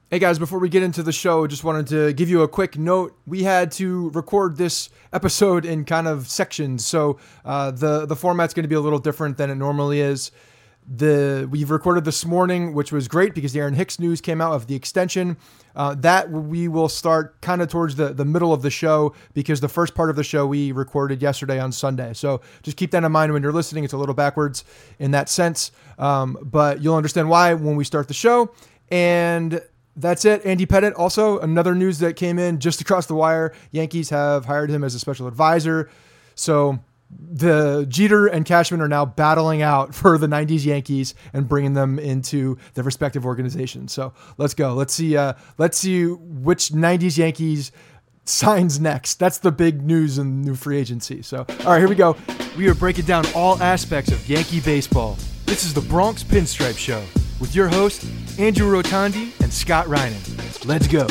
Hey guys, before we get into the show, just wanted to give you a quick note. We had to record this episode in kind of sections, so the format's going to be a little different than it normally is. We've recorded this morning, which was great because the Aaron Hicks news came out of the extension. That we will start kind of towards the middle of the show because the first part of the show we recorded yesterday on Sunday. So just keep that in mind when you're listening. It's a little backwards in that sense, but you'll understand why when we start the show. And that's it. Andy Pettitte, also another news that came in just across the wire. Yankees have hired him as a special advisor. So the Jeter and Cashman are now battling out for the 90s Yankees and bringing them into their respective organizations. So let's go. Let's see which 90s Yankees signs next. That's the big news in new free agency. So, all right, here we go. We are breaking down all aspects of Yankee baseball. This is the Bronx Pinstripe Show with your hosts, Andrew Rotondi and Scott Reinen. Let's go.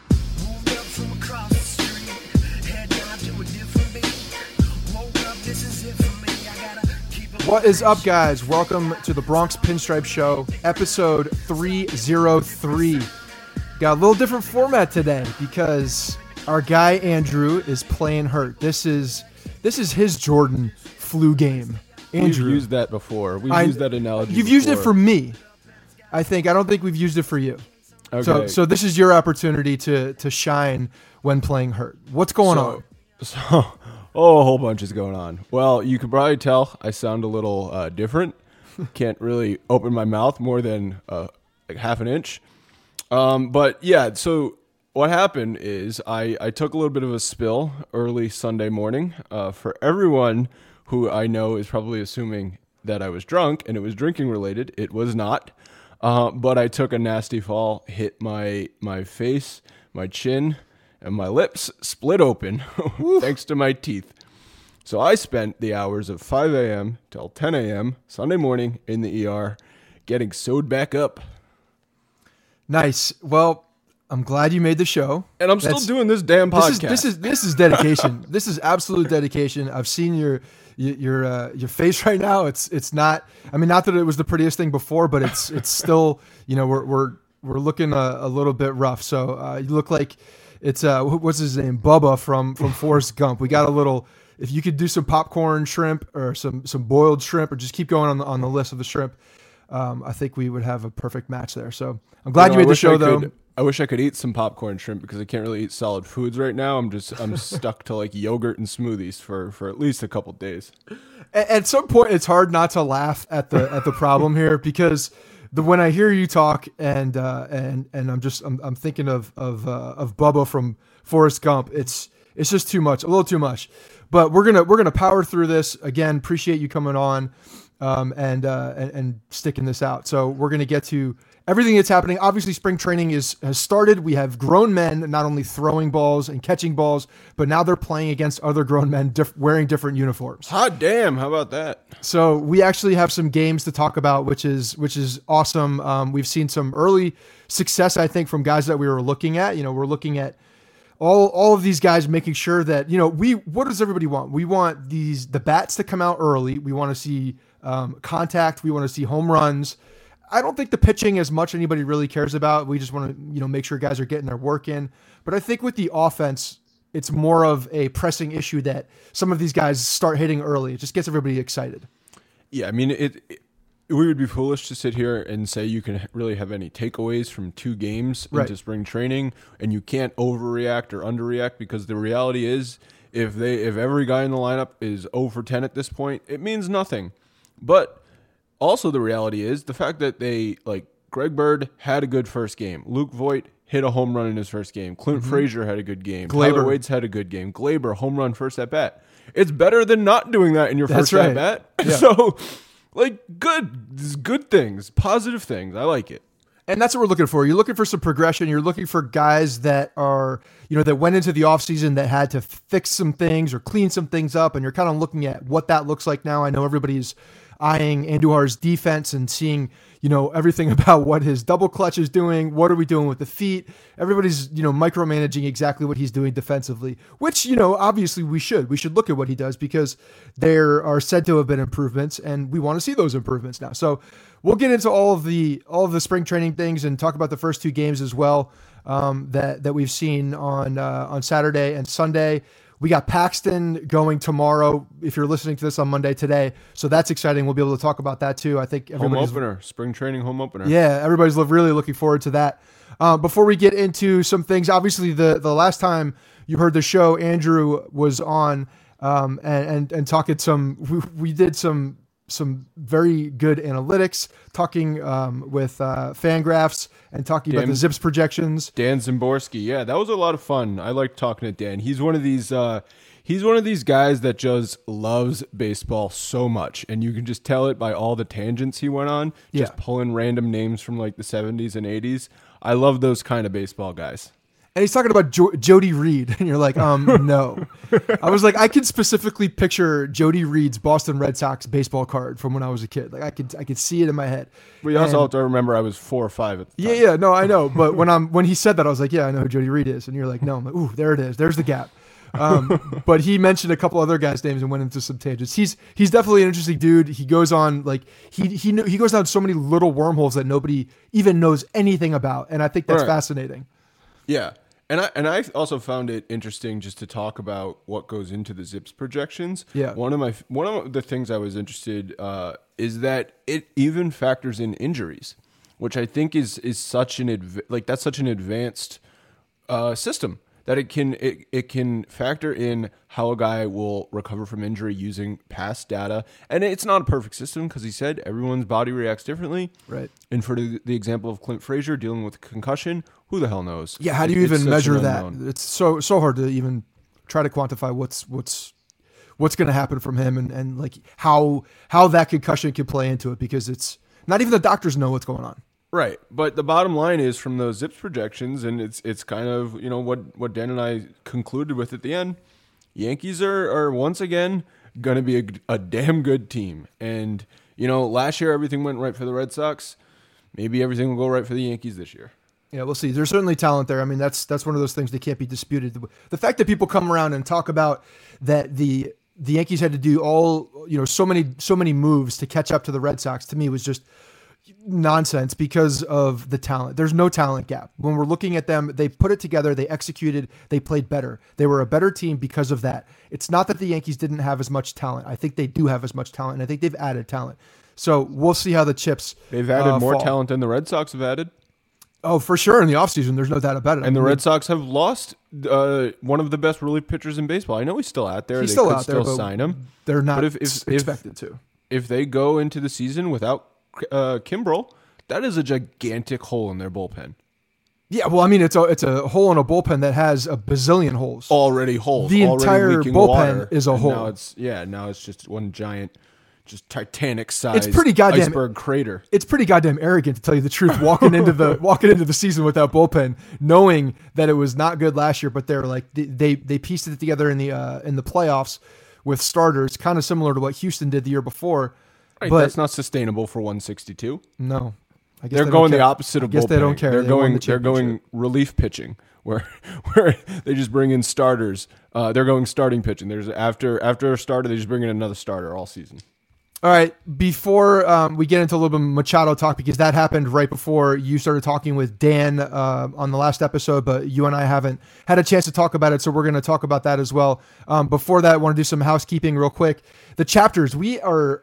What is up, guys? Welcome to the Bronx Pinstripe Show, episode 303. Got a little different format today because our guy Andrew is playing hurt. This is his Jordan flu game. Andrew, we've used that before. We've used that analogy. You've used it for me. I don't think we've used it for you. Okay. So this is your opportunity to shine when playing hurt. What's going on? A whole bunch is going on. Well, you can probably tell I sound a little different. Can't really open my mouth more than like half an inch. But yeah, so what happened is I took a little bit of a spill early Sunday morning. For everyone who I know is probably assuming that I was drunk and it was drinking related. It was not. But I took a nasty fall, hit my face, my chin, and my lips split open thanks to my teeth. So I spent the hours of 5 a.m. till 10 a.m. Sunday morning in the ER getting sewed back up. Nice. Well, I'm glad you made the show. And I'm still doing this damn podcast. This is dedication. This is absolute dedication. I've seen your face right now. It's not. I mean, not that it was the prettiest thing before, but it's still. You know, we're looking a little bit rough. So you look like it's what's his name, Bubba from Forrest Gump. We got a little. If you could do some popcorn shrimp or some boiled shrimp, or just keep going on the list of the shrimp, I think we would have a perfect match there. So I'm glad you made the show though. I wish I could eat some popcorn shrimp because I can't really eat solid foods right now. I'm stuck to like yogurt and smoothies for at least a couple days. At some point, it's hard not to laugh at the problem here because when I hear you talk and I'm thinking of Bubba from Forrest Gump. It's just too much, a little too much. But we're gonna power through this. Again, appreciate you coming on and sticking this out. So we're gonna get to everything that's happening. Obviously, spring training has started. We have grown men not only throwing balls and catching balls, but now they're playing against other grown men wearing different uniforms. Hot damn! How about that? So we actually have some games to talk about, which is awesome. We've seen some early success, I think, from guys that we were looking at. You know, we're looking at all of these guys making sure that, you know, what does everybody want? We want the bats to come out early. We want to see contact. We want to see home runs. I don't think the pitching as much anybody really cares about. We just want to, you know, make sure guys are getting their work in. But I think with the offense, it's more of a pressing issue that some of these guys start hitting early. It just gets everybody excited. Yeah, I mean, we would be foolish to sit here and say you can really have any takeaways from 2 games into spring training, and you can't overreact or underreact, because the reality is if every guy in the lineup is 0 for 10 at this point, it means nothing. But also the reality is the fact that Greg Bird had a good first game. Luke Voit hit a home run in his first game. Clint Frazier had a good game. Tyler Wade's had a good game. Glaber, home run first at bat. It's better than not doing that in your first at bat. Yeah. So, good things, positive things. I like it. And that's what we're looking for. You're looking for some progression. You're looking for guys that are, you know, that went into the offseason that had to fix some things or clean some things up. And you're kind of looking at what that looks like now. I know everybody's eyeing Andujar's defense and seeing, everything about what his double clutch is doing. What are we doing with the feet? Everybody's, micromanaging exactly what he's doing defensively, which, obviously we should look at what he does because there are said to have been improvements and we want to see those improvements now. So we'll get into all of the spring training things and talk about the first two games as well, that we've seen on Saturday and Sunday. We got Paxton going tomorrow, if you're listening to this on Monday today. So that's exciting. We'll be able to talk about that too. I think everybody's... Home opener, spring training home opener. Yeah, everybody's really looking forward to that. Before we get into some things, obviously the last time you heard the show, Andrew was on and talking we did some very good analytics, talking with Fangraphs and talking about the Zips projections. Dan Zimborski, yeah, that was a lot of fun. I like talking to Dan. He's one of these guys that just loves baseball so much, and you can just tell it by all the tangents he went on, just pulling random names from like the 70s and 80s. I love those kind of baseball guys. And he's talking about Jody Reed, and you're like, no. I was like, I could specifically picture Jody Reed's Boston Red Sox baseball card from when I was a kid. Like I could see it in my head. We also have to remember I was 4 or 5 at the time. Yeah, no, I know. But when he said that, I was like, yeah, I know who Jody Reed is. And you're like, no. I'm like, ooh, there it is. There's the gap. But he mentioned a couple other guys' names and went into some tangents. He's definitely an interesting dude. He goes on like he goes down so many little wormholes that nobody even knows anything about, and I think that's fascinating. Yeah. And I also found it interesting just to talk about what goes into the Zips projections. Yeah. One of the things I was interested is that it even factors in injuries, which I think is such an advanced system that it can factor in how a guy will recover from injury using past data. And it's not a perfect system because he said everyone's body reacts differently. Right. And for the example of Clint Frazier dealing with concussion, who the hell knows? Yeah, how do you even measure that? It's so hard to even try to quantify what's going to happen from him and like how that concussion could play into it, because it's not even the doctors know what's going on. Right, but the bottom line is from those Zips projections, and it's kind of what Dan and I concluded with at the end. Yankees are once again going to be a damn good team, and last year everything went right for the Red Sox. Maybe everything will go right for the Yankees this year. Yeah, we'll see. There's certainly talent there. I mean, that's one of those things that can't be disputed. The fact that people come around and talk about that the Yankees had to do all so many moves to catch up to the Red Sox, to me was just nonsense because of the talent. There's no talent gap. When we're looking at them, they put it together, they executed, they played better. They were a better team because of that. It's not that the Yankees didn't have as much talent. I think they do have as much talent, and I think they've added talent. So we'll see how the chips They've added more talent than the Red Sox have added. Oh, for sure. In the offseason, there's no doubt about it. And the Red Sox have lost one of the best relief pitchers in baseball. I know he's still out there. He's they still could out there, still sign him. They're not expected to. If they go into the season without Kimbrel, that is a gigantic hole in their bullpen. Yeah, well, I mean, it's a hole in a bullpen that has a bazillion holes. Already holes. The entire bullpen is a hole. Now it's just one giant, just Titanic-sized iceberg crater. It's pretty goddamn arrogant, to tell you the truth, walking into the season without bullpen, knowing that it was not good last year, but they're like they pieced it together in the playoffs with starters, kind of similar to what Houston did the year before. Right, but that's not sustainable for 162. No, I guess they're going the opposite of bullpen. I guess they don't care. They're going relief pitching, where they just bring in starters. They're going starting pitching. There's after a starter, they just bring in another starter all season. All right, before we get into a little bit of Machado talk, because that happened right before you started talking with Dan on the last episode, but you and I haven't had a chance to talk about it, so we're going to talk about that as well. Before that, I want to do some housekeeping real quick. The chapters, we are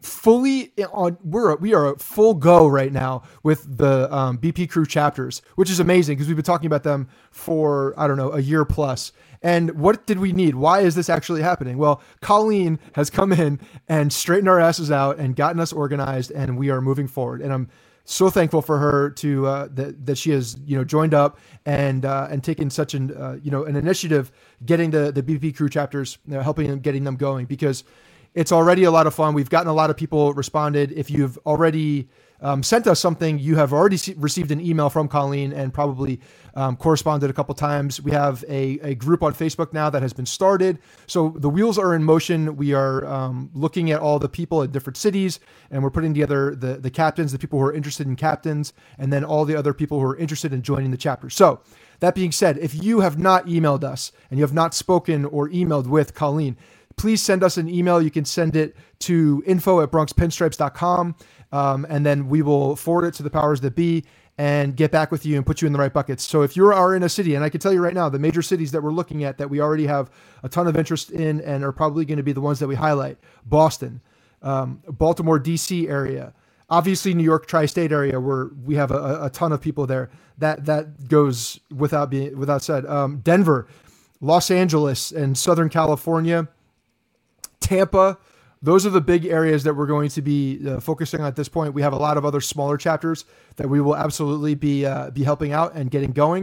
fully on. We are a full go right now with the BP Crew chapters, which is amazing because we've been talking about them for a year plus. And what did we need? Why is this actually happening? Well, Colleen has come in and straightened our asses out and gotten us organized, and we are moving forward. And I'm so thankful for her to that she has joined up and taken such an initiative, getting the BP Crew chapters, helping them, getting them going, because it's already a lot of fun. We've gotten a lot of people responded. If you've already sent us something, you have already received an email from Colleen and probably corresponded a couple times. We have a group on Facebook now that has been started. So the wheels are in motion. We are looking at all the people in different cities, and we're putting together the captains, the people who are interested in captains, and then all the other people who are interested in joining the chapter. So that being said, if you have not emailed us and you have not spoken or emailed with Colleen, please send us an email. You can send it to info@bronxpinstripes.com, and then we will forward it to the powers that be and get back with you and put you in the right buckets. So if you are in a city, and I can tell you right now, the major cities that we're looking at that we already have a ton of interest in and are probably going to be the ones that we highlight: Boston, Baltimore, DC area, obviously New York tri-state area where we have a ton of people there. That goes without said. Denver, Los Angeles, and Southern California, Tampa. Those are the big areas that we're going to be focusing on at this point. We have a lot of other smaller chapters that we will absolutely be helping out and getting going.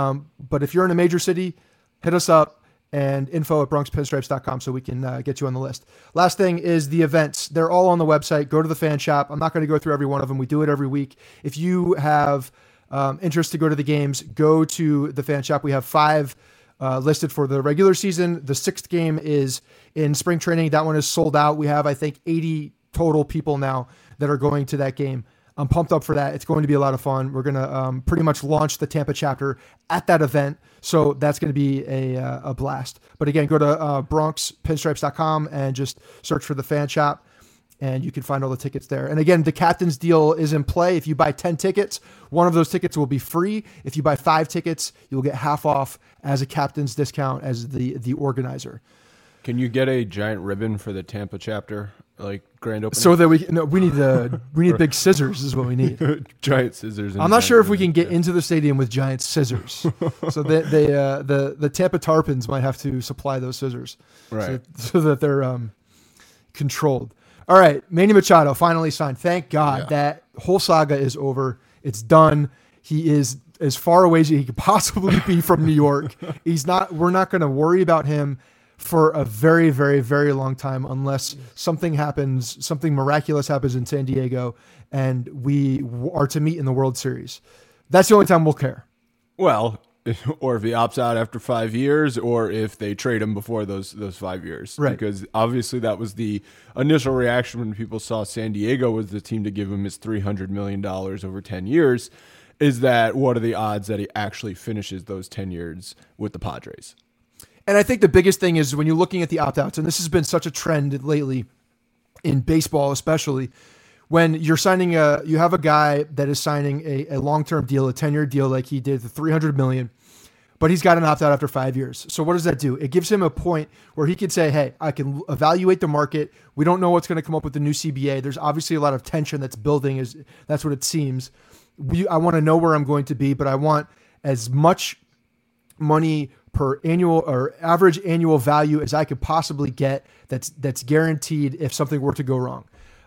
But if you're in a major city, hit us up, and info@bronxpinstripes.com so we can get you on the list. Last thing is the events. They're all on the website. Go to the fan shop. I'm not going to go through every one of them. We do it every week. If you have interest to go to the games, go to the fan shop. We have 5 listed for the regular season. The 6th game is in spring training. That one is sold out. We have, I think, 80 total people now that are going to that game. I'm pumped up for that. It's going to be a lot of fun. We're going to pretty much launch the Tampa chapter at that event. So that's going to be a blast. But again, go to bronxpinstripes.com and just search for the fan shop, and you can find all the tickets there. And again, the captain's deal is in play. If you buy 10 tickets, one of those tickets will be free. If you buy 5 tickets, you'll get half off as a captain's discount as the organizer. Can you get a giant ribbon for the Tampa chapter, like grand opening? So that we need big scissors is what we need. Giant scissors. I'm not sure if we can get into the stadium with giant scissors. So the Tampa Tarpons might have to supply those scissors, right? So that they're controlled. All right, Manny Machado finally signed. Thank God that whole saga is over. It's done. He is as far away as he could possibly be from New York. We're not going to worry about him for a very, very, very long time unless something miraculous happens in San Diego and we are to meet in the World Series. That's the only time we'll care. Well, or if he opts out after 5 years, or if they trade him before those 5 years. Right. Because obviously that was the initial reaction when people saw San Diego was the team to give him his $300 million over 10 years, is that what are the odds that he actually finishes those 10 years with the Padres? And I think the biggest thing is when you're looking at the opt-outs, and this has been such a trend lately in baseball especially, when you're signing you have a guy that is signing a long-term deal, a 10-year deal like he did, the $300 million, but he's got an opt-out after 5 years. So what does that do? It gives him a point where he could say, hey, I can evaluate the market. We don't know what's going to come up with the new CBA. There's obviously a lot of tension that's building. That's what it seems. I want to know where I'm going to be, but I want as much money per annual or average annual value as I could possibly get that's guaranteed if something were to go wrong.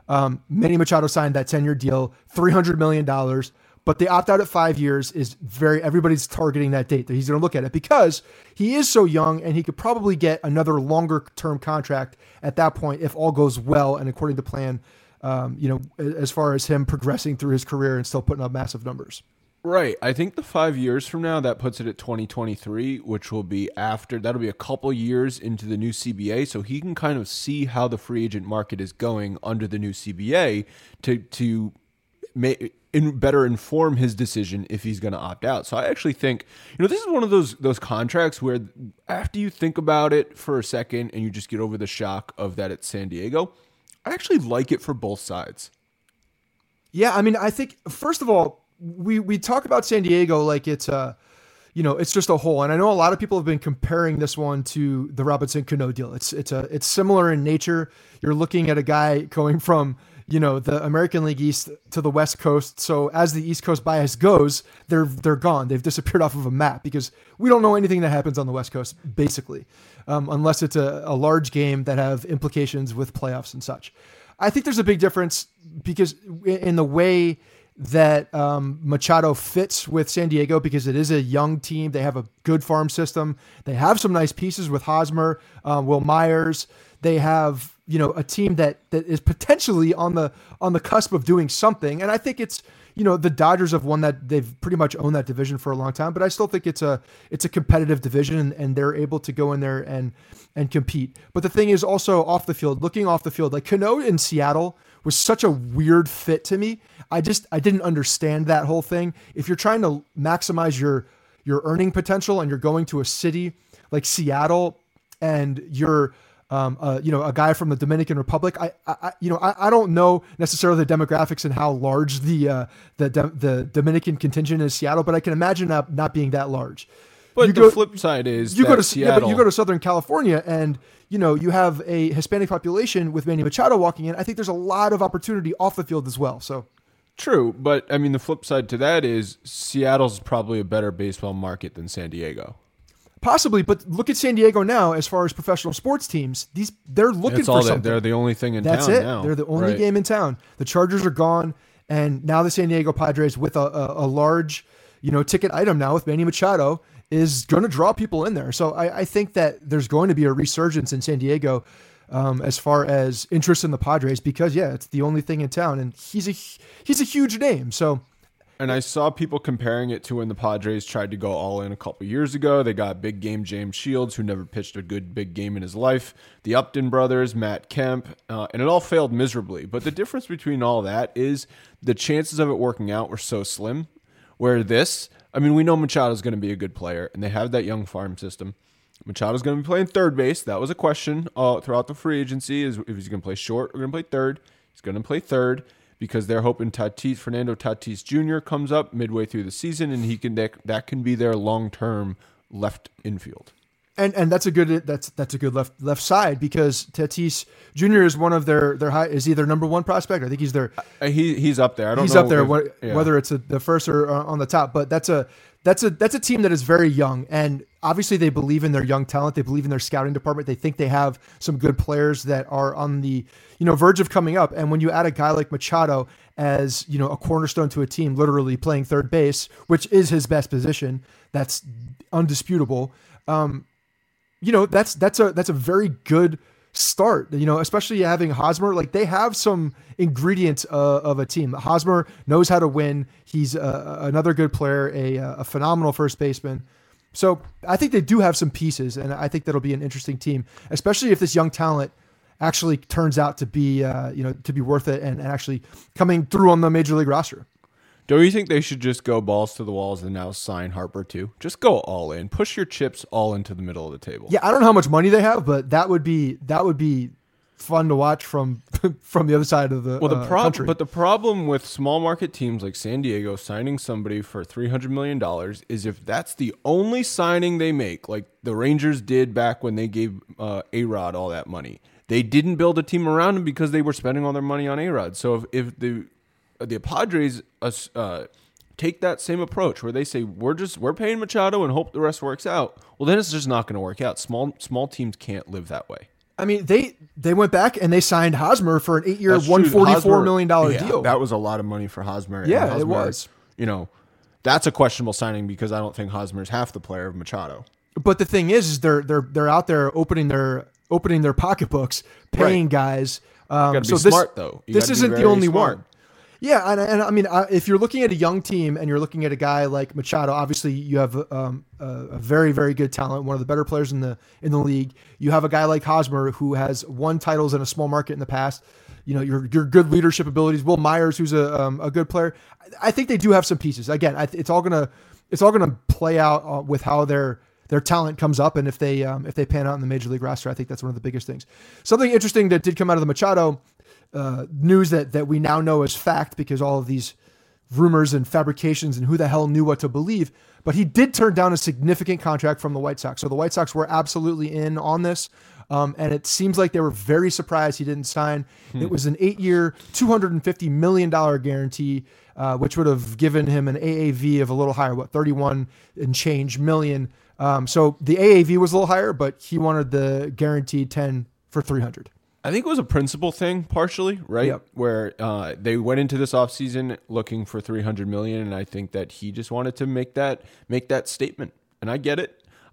Manny Machado signed that 10-year deal, $300 million, but the opt-out at 5 years is everybody's targeting that date that he's going to look at it because he is so young and he could probably get another longer-term contract at that point if all goes well and according to plan, as far as him progressing through his career and still putting up massive numbers. Right. I think the 5 years from now, that puts it at 2023, which will be that'll be a couple years into the new CBA. So he can kind of see how the free agent market is going under the new CBA to better inform his decision if he's going to opt out. So I actually think, this is one of those contracts where after you think about it for a second and you just get over the shock of that it's San Diego, I actually like it for both sides. Yeah. I mean, I think first of all, we talk about San Diego like it's it's just a whole. And I know a lot of people have been comparing this one to the Robinson Cano deal. It's similar in nature. You're looking at a guy going from, the American League East to the West Coast. So as the East Coast bias goes, they're gone. They've disappeared off of a map because we don't know anything that happens on the West Coast, basically, unless it's a large game that have implications with playoffs and such. I think there's a big difference because in the way that Machado fits with San Diego because it is a young team. They have a good farm system. They have some nice pieces with Hosmer, Will Myers. They have a team that is potentially on the cusp of doing something. And I think it's, the Dodgers have won that. They've pretty much owned that division for a long time, but I still think it's a competitive division, and they're able to go in there and compete. But the thing is also off the field, looking off the field, like Cano in Seattle was such a weird fit to me. I didn't understand that whole thing. If you're trying to maximize your earning potential and you're going to a city like Seattle and you're a guy from the Dominican Republic, I don't know necessarily the demographics and how large the Dominican contingent is in Seattle, but I can imagine not being that large. But the flip side is you go to Seattle. but you go to Southern California and you have a Hispanic population with Manny Machado walking in. I think there's a lot of opportunity off the field as well. So true, but I mean the flip side to that is Seattle's probably a better baseball market than San Diego. Possibly, but look at San Diego now. As far as professional sports teams, they're looking for something. They're the only thing in town. That's it. Now. They're the only game in town. The Chargers are gone, and now the San Diego Padres with a large, ticket item now with Manny Machado is going to draw people in there. So I think that there's going to be a resurgence in San Diego as far as interest in the Padres because it's the only thing in town, and he's a huge name. So. And I saw people comparing it to when the Padres tried to go all in a couple years ago. They got big game James Shields, who never pitched a good big game in his life. The Upton brothers, Matt Kemp, and it all failed miserably. But the difference between all that is the chances of it working out were so slim. Where we know Machado's going to be a good player, and they have that young farm system. Machado's going to be playing third base. That was a question throughout the free agency: is if he's going to play short or going to play third. He's going to play third. Because they're hoping Fernando Tatis Jr. comes up midway through the season, and that can be their long-term left infield. And that's a good left side because Tatis Jr. is one of their high. Is he their number one prospect? I think he's their. He's up there. I don't know. He's up there. Whether it's the first or on the top, but that's a team that is very young, and obviously they believe in their young talent. They believe in their scouting department. They think they have some good players that are on the verge of coming up. And when you add a guy like Machado as a cornerstone to a team, literally playing third base, which is his best position, that's undisputable. That's a very good start, especially having Hosmer. Like they have some ingredients of a team. Hosmer knows how to win. He's another good player, a phenomenal first baseman. So I think they do have some pieces, and I think that'll be an interesting team, especially if this young talent actually turns out to be, to be worth it and actually coming through on the major league roster. Do you think they should just go balls to the walls and now sign Harper too? Just go all in. Push your chips all into the middle of the table. Yeah, I don't know how much money they have, but that would be fun to watch from the other side of the country. But the problem with small market teams like San Diego signing somebody for $300 million is if that's the only signing they make, like the Rangers did back when they gave A-Rod all that money. They didn't build a team around him because they were spending all their money on A-Rod. So if the Padres take that same approach where they say we're paying Machado and hope the rest works out, well then it's just not going to work out. Small teams can't live that way. I mean, they went back and they signed Hosmer for an 8-year, $144 million deal. That was a lot of money for Hosmer. Yeah, Hosmer, it was. That's a questionable signing because I don't think Hosmer's half the player of Machado. But the thing is they're out there opening their pocketbooks, paying guys. Gotta be smart though. This isn't the only one. Yeah, and I mean, if you're looking at a young team and you're looking at a guy like Machado, obviously you have a very, very good talent, one of the better players in the league. You have a guy like Hosmer who has won titles in a small market in the past. Your good leadership abilities. Will Myers, who's a good player. I think they do have some pieces. Again, it's all gonna play out with how their talent comes up, and if they pan out in the major league roster, I think that's one of the biggest things. Something interesting that did come out of the Machado news that we now know is fact because all of these rumors and fabrications and who the hell knew what to believe, but he did turn down a significant contract from the White Sox. So the White Sox were absolutely in on this. And it seems like they were very surprised he didn't sign. It was an 8-year, $250 million guarantee, which would have given him an AAV of a little higher, 31 and change million. So the AAV was a little higher, but he wanted the guaranteed 10 for 300. I think it was a principle thing partially, right? Yep. Where they went into this offseason looking for $300 million, and I think that he just wanted to make that statement. And I get it.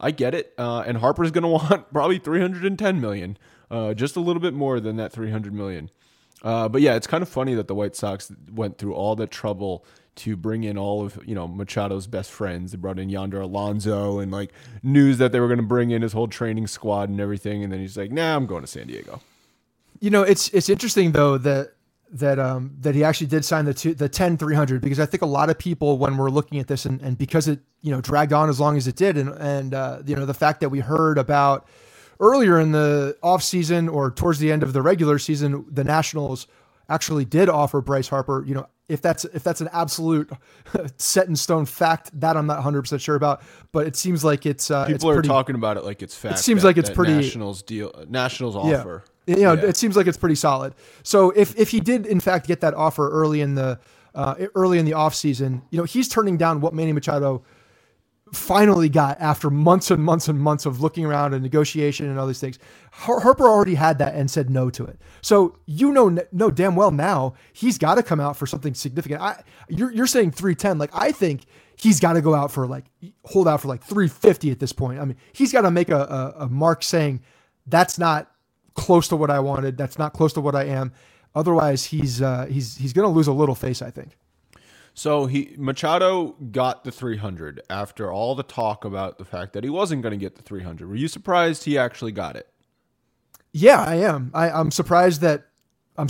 I get it. And Harper's going to want probably $310 million, just a little bit more than that $300 million. But yeah, it's kind of funny that the White Sox went through all that trouble to bring in all of, Machado's best friends. They brought in Yonder Alonso and like news that they were going to bring in his whole training squad and everything. And then he's like, nah, I'm going to San Diego. It's interesting though that he actually did sign the 10-300, because I think a lot of people, when we're looking at this and because it, dragged on as long as it did. And the fact that we heard about earlier in the off season or towards the end of the regular season, the Nationals actually did offer Bryce Harper, if that's an absolute set in stone fact, that I'm not 100% sure about, but it seems like it's people are talking about it like it's fact. It seems like it's pretty Nationals offer. It seems like it's pretty solid. So if he did in fact get that offer early in the off season, he's turning down what Manny Machado finally got after months and months and months of looking around and negotiation and all these things. Harper already had that and said no to it. So know damn well now he's got to come out for something significant. You're saying 310. Like, I think he's got to go out for hold out for 350 at this point. I mean, he's got to make a mark saying that's not close to what I wanted. That's not close to what I am. Otherwise he's going to lose a little face, I think. So Machado got the 300 after all the talk about the fact that he wasn't going to get the 300. Were you surprised he actually got it? Yeah, I am. I'm surprised that I'm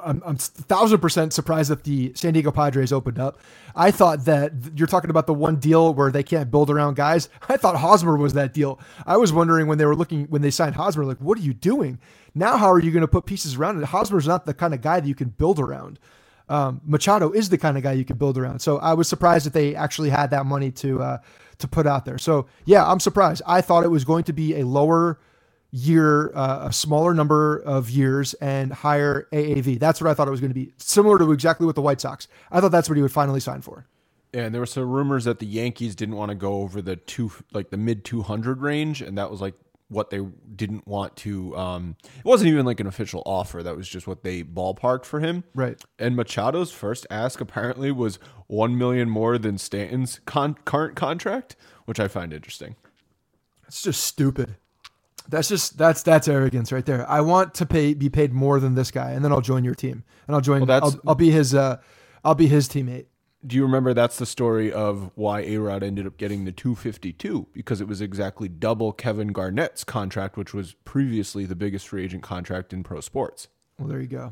1,000% surprised that the San Diego Padres opened up. I thought that you're talking about the one deal where they can't build around guys. I thought Hosmer was that deal. I was wondering when they signed Hosmer, like, what are you doing? Now, how are you going to put pieces around it? Hosmer's not the kind of guy that you can build around. Machado is the kind of guy you can build around. So I was surprised that they actually had that money to put out there. So yeah, I'm surprised. I thought it was going to be a lower year, a smaller number of years and higher AAV. That's what I thought it was going to be, similar to exactly what the White Sox. I thought that's what he would finally sign for. And there were some rumors that the Yankees didn't want to go over the mid 200 range. And that was what they didn't want to, it wasn't even an official offer. That was just what they ballparked for him. Right. And Machado's first ask apparently was $1 million more than Stanton's current contract, which I find interesting. It's just stupid. That's arrogance right there. I want to be paid more than this guy, and then I'll join your team, and I'll be his teammate. Do you remember that's the story of why A-Rod ended up getting the 252? Because it was exactly double Kevin Garnett's contract, which was previously the biggest free agent contract in pro sports. Well, there you go.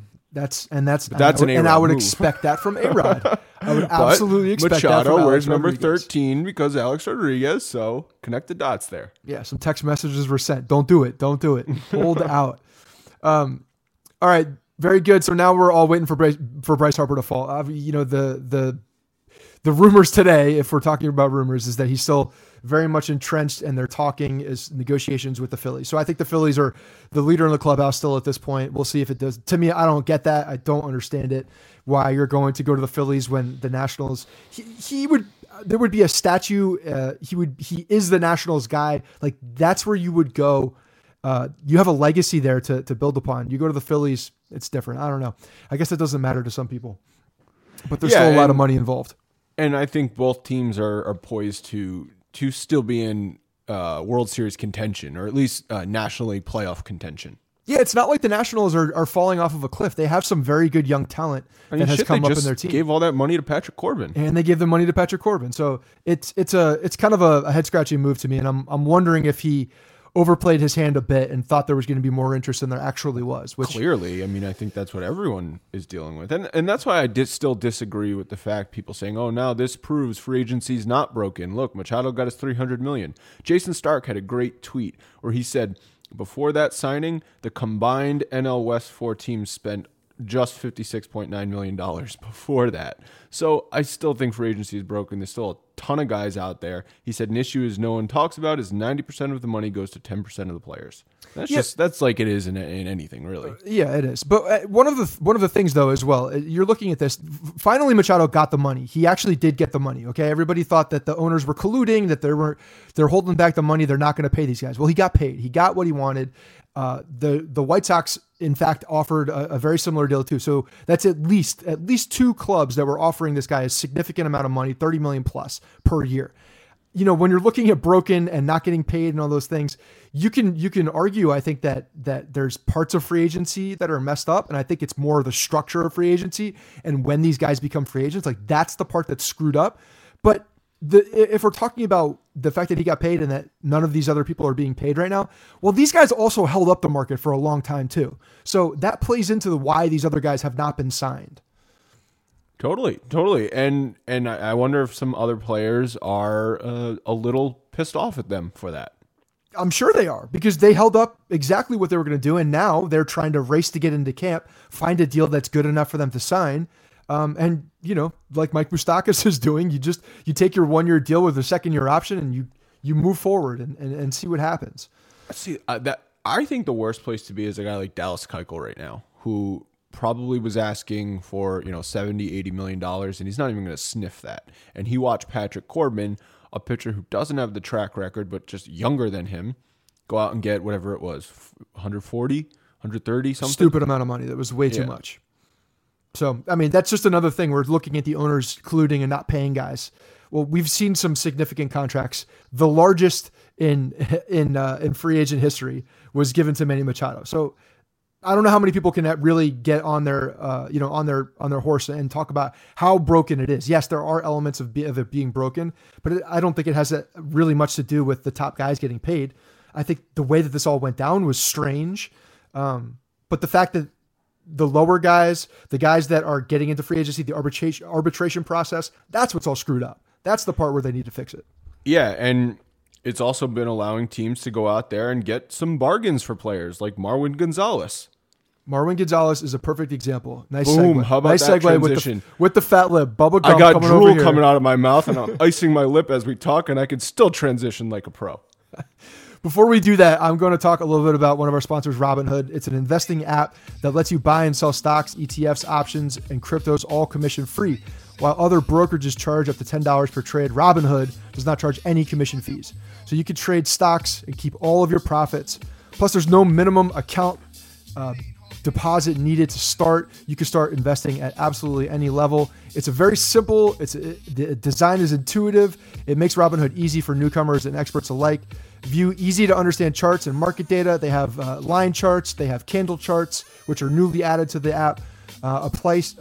I would expect that from A-Rod. I would absolutely expect Machado that from Alex wears number Rodriguez. 13 because Alex Rodriguez. So connect the dots there. Yeah, some text messages were sent. Don't do it. Hold out. All right, very good. So now we're all waiting for Bryce Harper to fall. The rumors today, if we're talking about rumors, is that he's still very much entrenched and they're talking is negotiations with the Phillies. So I think the Phillies are the leader in the clubhouse still at this point. We'll see if it does. To me, I don't get that. I don't understand it. Why you're going to go to the Phillies when the Nationals, there would be a statue. He is the Nationals guy. Like, that's where you would go. You have a legacy there to build upon. You go to the Phillies, it's different. I don't know. I guess it doesn't matter to some people, but there's still a lot of money involved. And I think both teams are poised to still be in World Series contention, or at least National League playoff contention. Yeah, it's not like the Nationals are falling off of a cliff. They have some very good young talent that has come up in their team. Gave all that money to Patrick Corbin, and they gave the money to Patrick Corbin. So it's kind of a head scratching move to me, and I'm wondering if he overplayed his hand a bit and thought there was going to be more interest than there actually was. Which clearly, I mean, I think that's what everyone is dealing with, and that's why I still disagree with the fact people saying, "Oh, now this proves free agency's not broken." Look, Machado got his $300 million. Jason Stark had a great tweet where he said, before that signing, the combined NL West 4 teams spent just $56.9 million before that. So I still think free agency is broken. There's still a ton of guys out there. He said an issue is no one talks about is 90% of the money goes to 10% of the players. That's like it is in anything, really. Yeah, it is. But one of the things, though, as well, you're looking at this. Finally, Machado got the money. He actually did get the money. Okay, everybody thought that the owners were colluding, that they're holding back the money. They're not going to pay these guys. Well, he got paid. He got what he wanted. The White Sox, in fact, offered a very similar deal too. So that's at least two clubs that were offering this guy a significant amount of money, $30 million plus per year. when you're looking at broken and not getting paid and all those things, you can argue, I think, that there's parts of free agency that are messed up. And I think it's more the structure of free agency. And when these guys become free agents, like that's the part that's screwed up. But if we're talking about the fact that he got paid and that none of these other people are being paid right now, well, these guys also held up the market for a long time too. So that plays into why these other guys have not been signed. Totally. And I wonder if some other players are a little pissed off at them for that. I'm sure they are, because they held up exactly what they were going to do. And now they're trying to race to get into camp, find a deal that's good enough for them to sign. And like Mike Moustakas is doing, you take your 1-year deal with a 2nd-year option and you move forward and see what happens. See that I think the worst place to be is a guy like Dallas Keuchel right now, who probably was asking for, $70-80 million, and he's not even going to sniff that. And he watched Patrick Corbin, a pitcher who doesn't have the track record, but just younger than him, go out and get whatever it was, 140, 130, something. Stupid amount of money. That was way too much. So, I mean, that's just another thing. We're looking at the owners colluding and not paying guys. Well, we've seen some significant contracts. The largest in free agent history was given to Manny Machado. So I don't know how many people can really get on their, on their horse and talk about how broken it is. Yes, there are elements of it being broken, but I don't think it has really much to do with the top guys getting paid. I think the way that this all went down was strange. But the fact that the lower guys, the guys that are getting into free agency, the arbitration process, that's what's all screwed up. That's the part where they need to fix it. Yeah, and it's also been allowing teams to go out there and get some bargains for players like Marwin Gonzalez. Marwin Gonzalez is a perfect example. Nice Boom, segue. How about nice that segue transition? With the fat lip. Bubba gum I got coming drool over coming here. out of my mouth, and I'm icing my lip as we talk, and I can still transition like a pro. Before we do that, I'm going to talk a little bit about one of our sponsors, Robinhood. It's an investing app that lets you buy and sell stocks, ETFs, options, and cryptos all commission free. While other brokerages charge up to $10 per trade, Robinhood does not charge any commission fees. So you can trade stocks and keep all of your profits. Plus, there's no minimum account deposit needed to start. You can start investing at absolutely any level. It's a very simple, the design is intuitive. It makes Robinhood easy for newcomers and experts alike. View easy to understand charts and market data. They have line charts. They have candle charts, which are newly added to the app. A place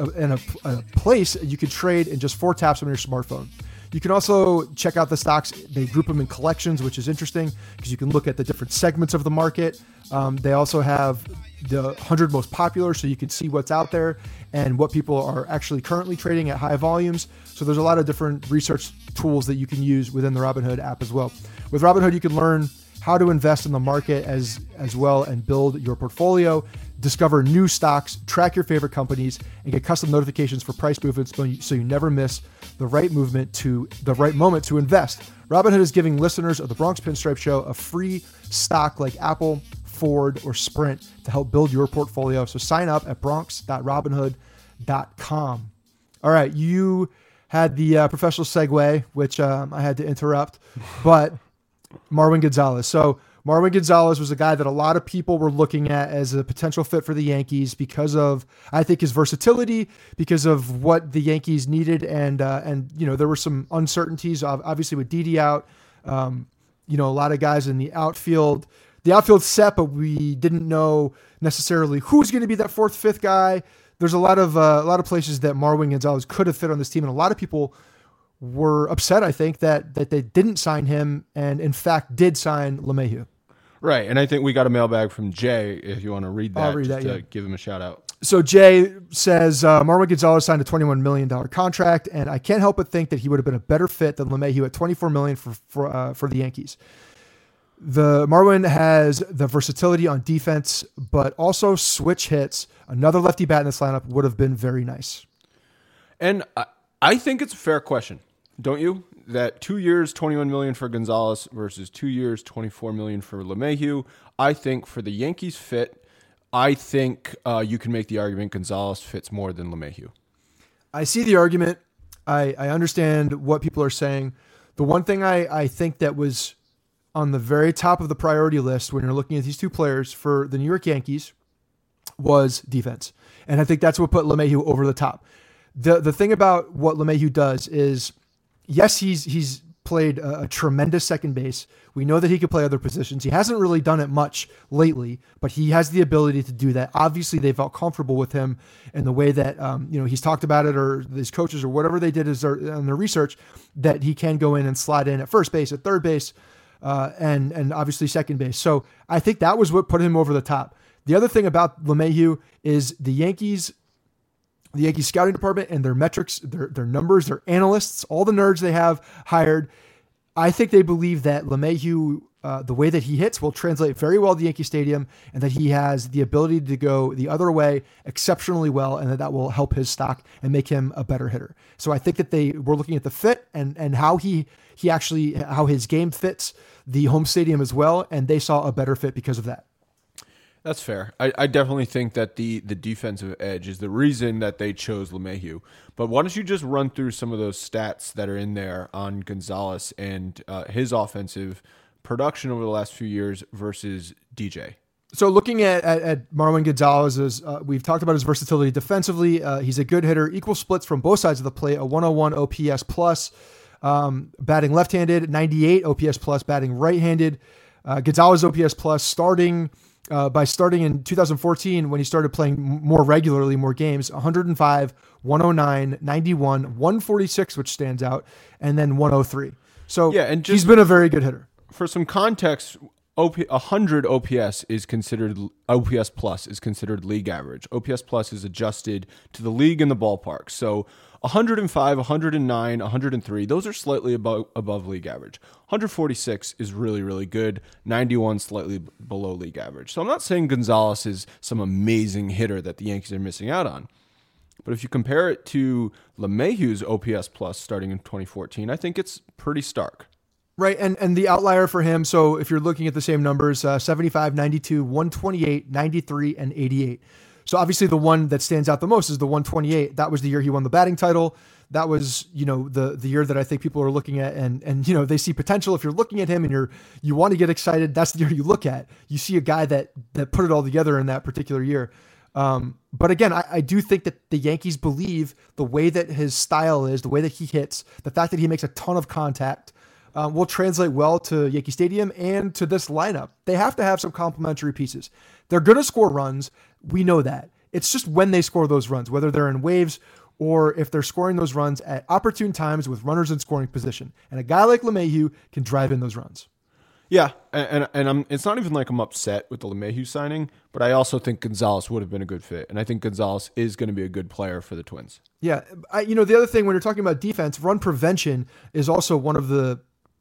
you can trade in just 4 taps on your smartphone. You can also check out the stocks. They group them in collections, which is interesting because you can look at the different segments of the market. They also have the 100 most popular, so you can see what's out there and what people are actually currently trading at high volumes. So there's a lot of different research tools that you can use within the Robinhood app as well. With Robinhood, you can learn how to invest in the market as well and build your portfolio, discover new stocks, track your favorite companies, and get custom notifications for price movements so you never miss the right moment to invest. Robinhood is giving listeners of the Bronx Pinstripe Show a free stock like Apple, Ford, or Sprint to help build your portfolio. So sign up at bronx.robinhood.com. All right, you had the professional segue, which I had to interrupt, but Marwin Gonzalez. So Marwin Gonzalez was a guy that a lot of people were looking at as a potential fit for the Yankees because of, I think, his versatility, because of what the Yankees needed. And there were some uncertainties, obviously with Didi out, a lot of guys in the outfield set, but we didn't know necessarily who's going to be that 4th, 5th guy. There's a lot of places that Marwin Gonzalez could have fit on this team. And a lot of people were upset, I think, that they didn't sign him and in fact did sign LeMahieu. Right. And I think we got a mailbag from Jay, if you want to read that. I'll read that, yeah. Give him a shout out. So Jay says, Marwin Gonzalez signed a $21 million contract, and I can't help but think that he would have been a better fit than LeMahieu at $24 million for the Yankees. The Marwin has the versatility on defense, but also switch hits. Another lefty bat in this lineup would have been very nice. And I think it's a fair question, don't you? That 2 years, $21 million for Gonzalez versus 2 years, $24 million for LeMahieu. I think for the Yankees fit, I think you can make the argument Gonzalez fits more than LeMahieu. I see the argument. I understand what people are saying. The one thing I think that was on the very top of the priority list when you're looking at these two players for the New York Yankees was defense. And I think that's what put LeMahieu over the top. The thing about what LeMahieu does is, yes, he's played a tremendous second base. We know that he can play other positions. He hasn't really done it much lately, but he has the ability to do that. Obviously, they felt comfortable with him in the way that he's talked about it, or his coaches or whatever they did in their research, that he can go in and slide in at first base, at third base, and obviously second base. So I think that was what put him over the top. The other thing about LeMahieu is the Yankees scouting department and their metrics, their numbers, their analysts, all the nerds they have hired. I think they believe that LeMahieu, the way that he hits, will translate very well to Yankee Stadium, and that he has the ability to go the other way exceptionally well, and that will help his stock and make him a better hitter. So I think that they were looking at the fit and how how his game fits the home stadium as well, and they saw a better fit because of that. That's fair. I definitely think that the defensive edge is the reason that they chose LeMahieu. But why don't you just run through some of those stats that are in there on Gonzalez and his offensive production over the last few years versus DJ? So looking at Marwin Gonzalez, we've talked about his versatility defensively. He's a good hitter, equal splits from both sides of the plate, a 101 OPS plus, batting left-handed, 98 OPS plus, batting right-handed. Gonzalez OPS plus starting in 2014 when he started playing more regularly, more games, 105, 109, 91, 146, which stands out, and then 103. So yeah, and he's been a very good hitter. For some context, 100 OPS plus is considered league average. OPS plus is adjusted to the league and the ballpark. So 105, 109, 103, those are slightly above league average. 146 is really, really good. 91 slightly below league average. So I'm not saying Gonzalez is some amazing hitter that the Yankees are missing out on. But if you compare it to LeMahieu's OPS plus starting in 2014, I think it's pretty stark. Right, and the outlier for him, so if you're looking at the same numbers, 75, 92, 128, 93, and 88. So obviously the one that stands out the most is the 128. That was the year he won the batting title. That was, the year that I think people are looking at and they see potential. If you're looking at him and you want to get excited, that's the year you look at. You see a guy that put it all together in that particular year. But again, I do think that the Yankees believe the way that his style is, the way that he hits, the fact that he makes a ton of contact, will translate well to Yankee Stadium and to this lineup. They have to have some complementary pieces. They're going to score runs. We know that. It's just when they score those runs, whether they're in waves or if they're scoring those runs at opportune times with runners in scoring position. And a guy like LeMahieu can drive in those runs. Yeah, and it's not even like I'm upset with the LeMahieu signing, but I also think Gonzalez would have been a good fit, and I think Gonzalez is going to be a good player for the Twins. Yeah, the other thing when you're talking about defense, run prevention is also one of the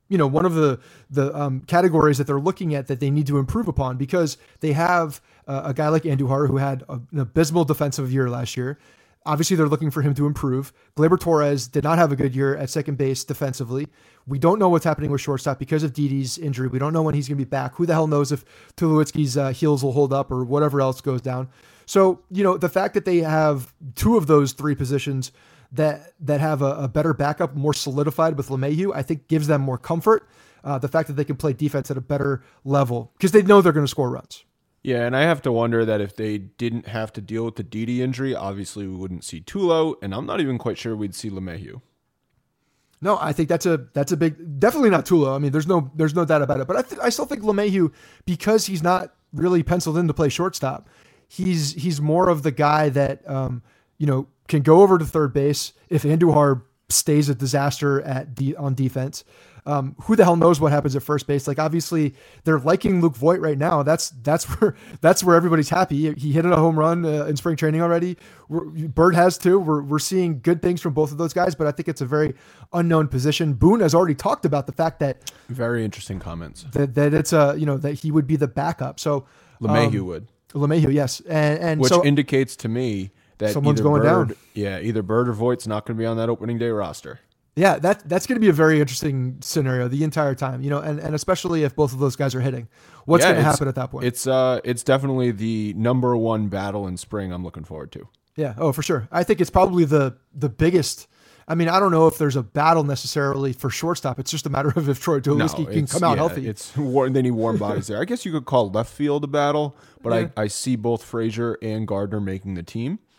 categories that they're looking at that they need to improve upon, because they have a guy like Andujar who had an abysmal defensive year last year. Obviously, they're looking for him to improve. Gleyber Torres did not have a good year at second base defensively. We don't know what's happening with shortstop because of Didi's injury. We don't know when he's going to be back. Who the hell knows if Tulowitzki's heels will hold up or whatever else goes down. So, the fact that they have two of those three positions that have a better backup, more solidified with LeMahieu, I think gives them more comfort. The fact that they can play defense at a better level because they know they're going to score runs. Yeah, and I have to wonder that if they didn't have to deal with the Didi injury, obviously we wouldn't see Tulo, and I'm not even quite sure we'd see LeMahieu. No, I think that's a big, definitely not Tulo. I mean, there's no doubt about it. But I still think LeMahieu, because he's not really penciled in to play shortstop, he's more of the guy that can go over to third base if Andujar stays a disaster on defense. Who the hell knows what happens at first base? Like, obviously they're liking Luke Voit right now. That's where everybody's happy. He hit a home run in spring training already. Bird has too. We're seeing good things from both of those guys, but I think it's a very unknown position. Boone has already talked about the fact that very interesting comments that it's that he would be the backup. So LeMahieu would. LeMahieu, yes. And which so indicates to me that someone's going down. Yeah, either Bird or Voigt's not going to be on that opening day roster. Yeah, that's going to be a very interesting scenario the entire time, and especially if both of those guys are hitting. What's going to happen at that point? It's definitely the number one battle in spring I'm looking forward to. Yeah, for sure. I think it's probably the biggest. I mean, I don't know if there's a battle necessarily for shortstop. It's just a matter of if Troy Tulowitzki can come out healthy. They need warm bodies there. I guess you could call left field a battle, but I see both Frazier and Gardner making the team. Yeah.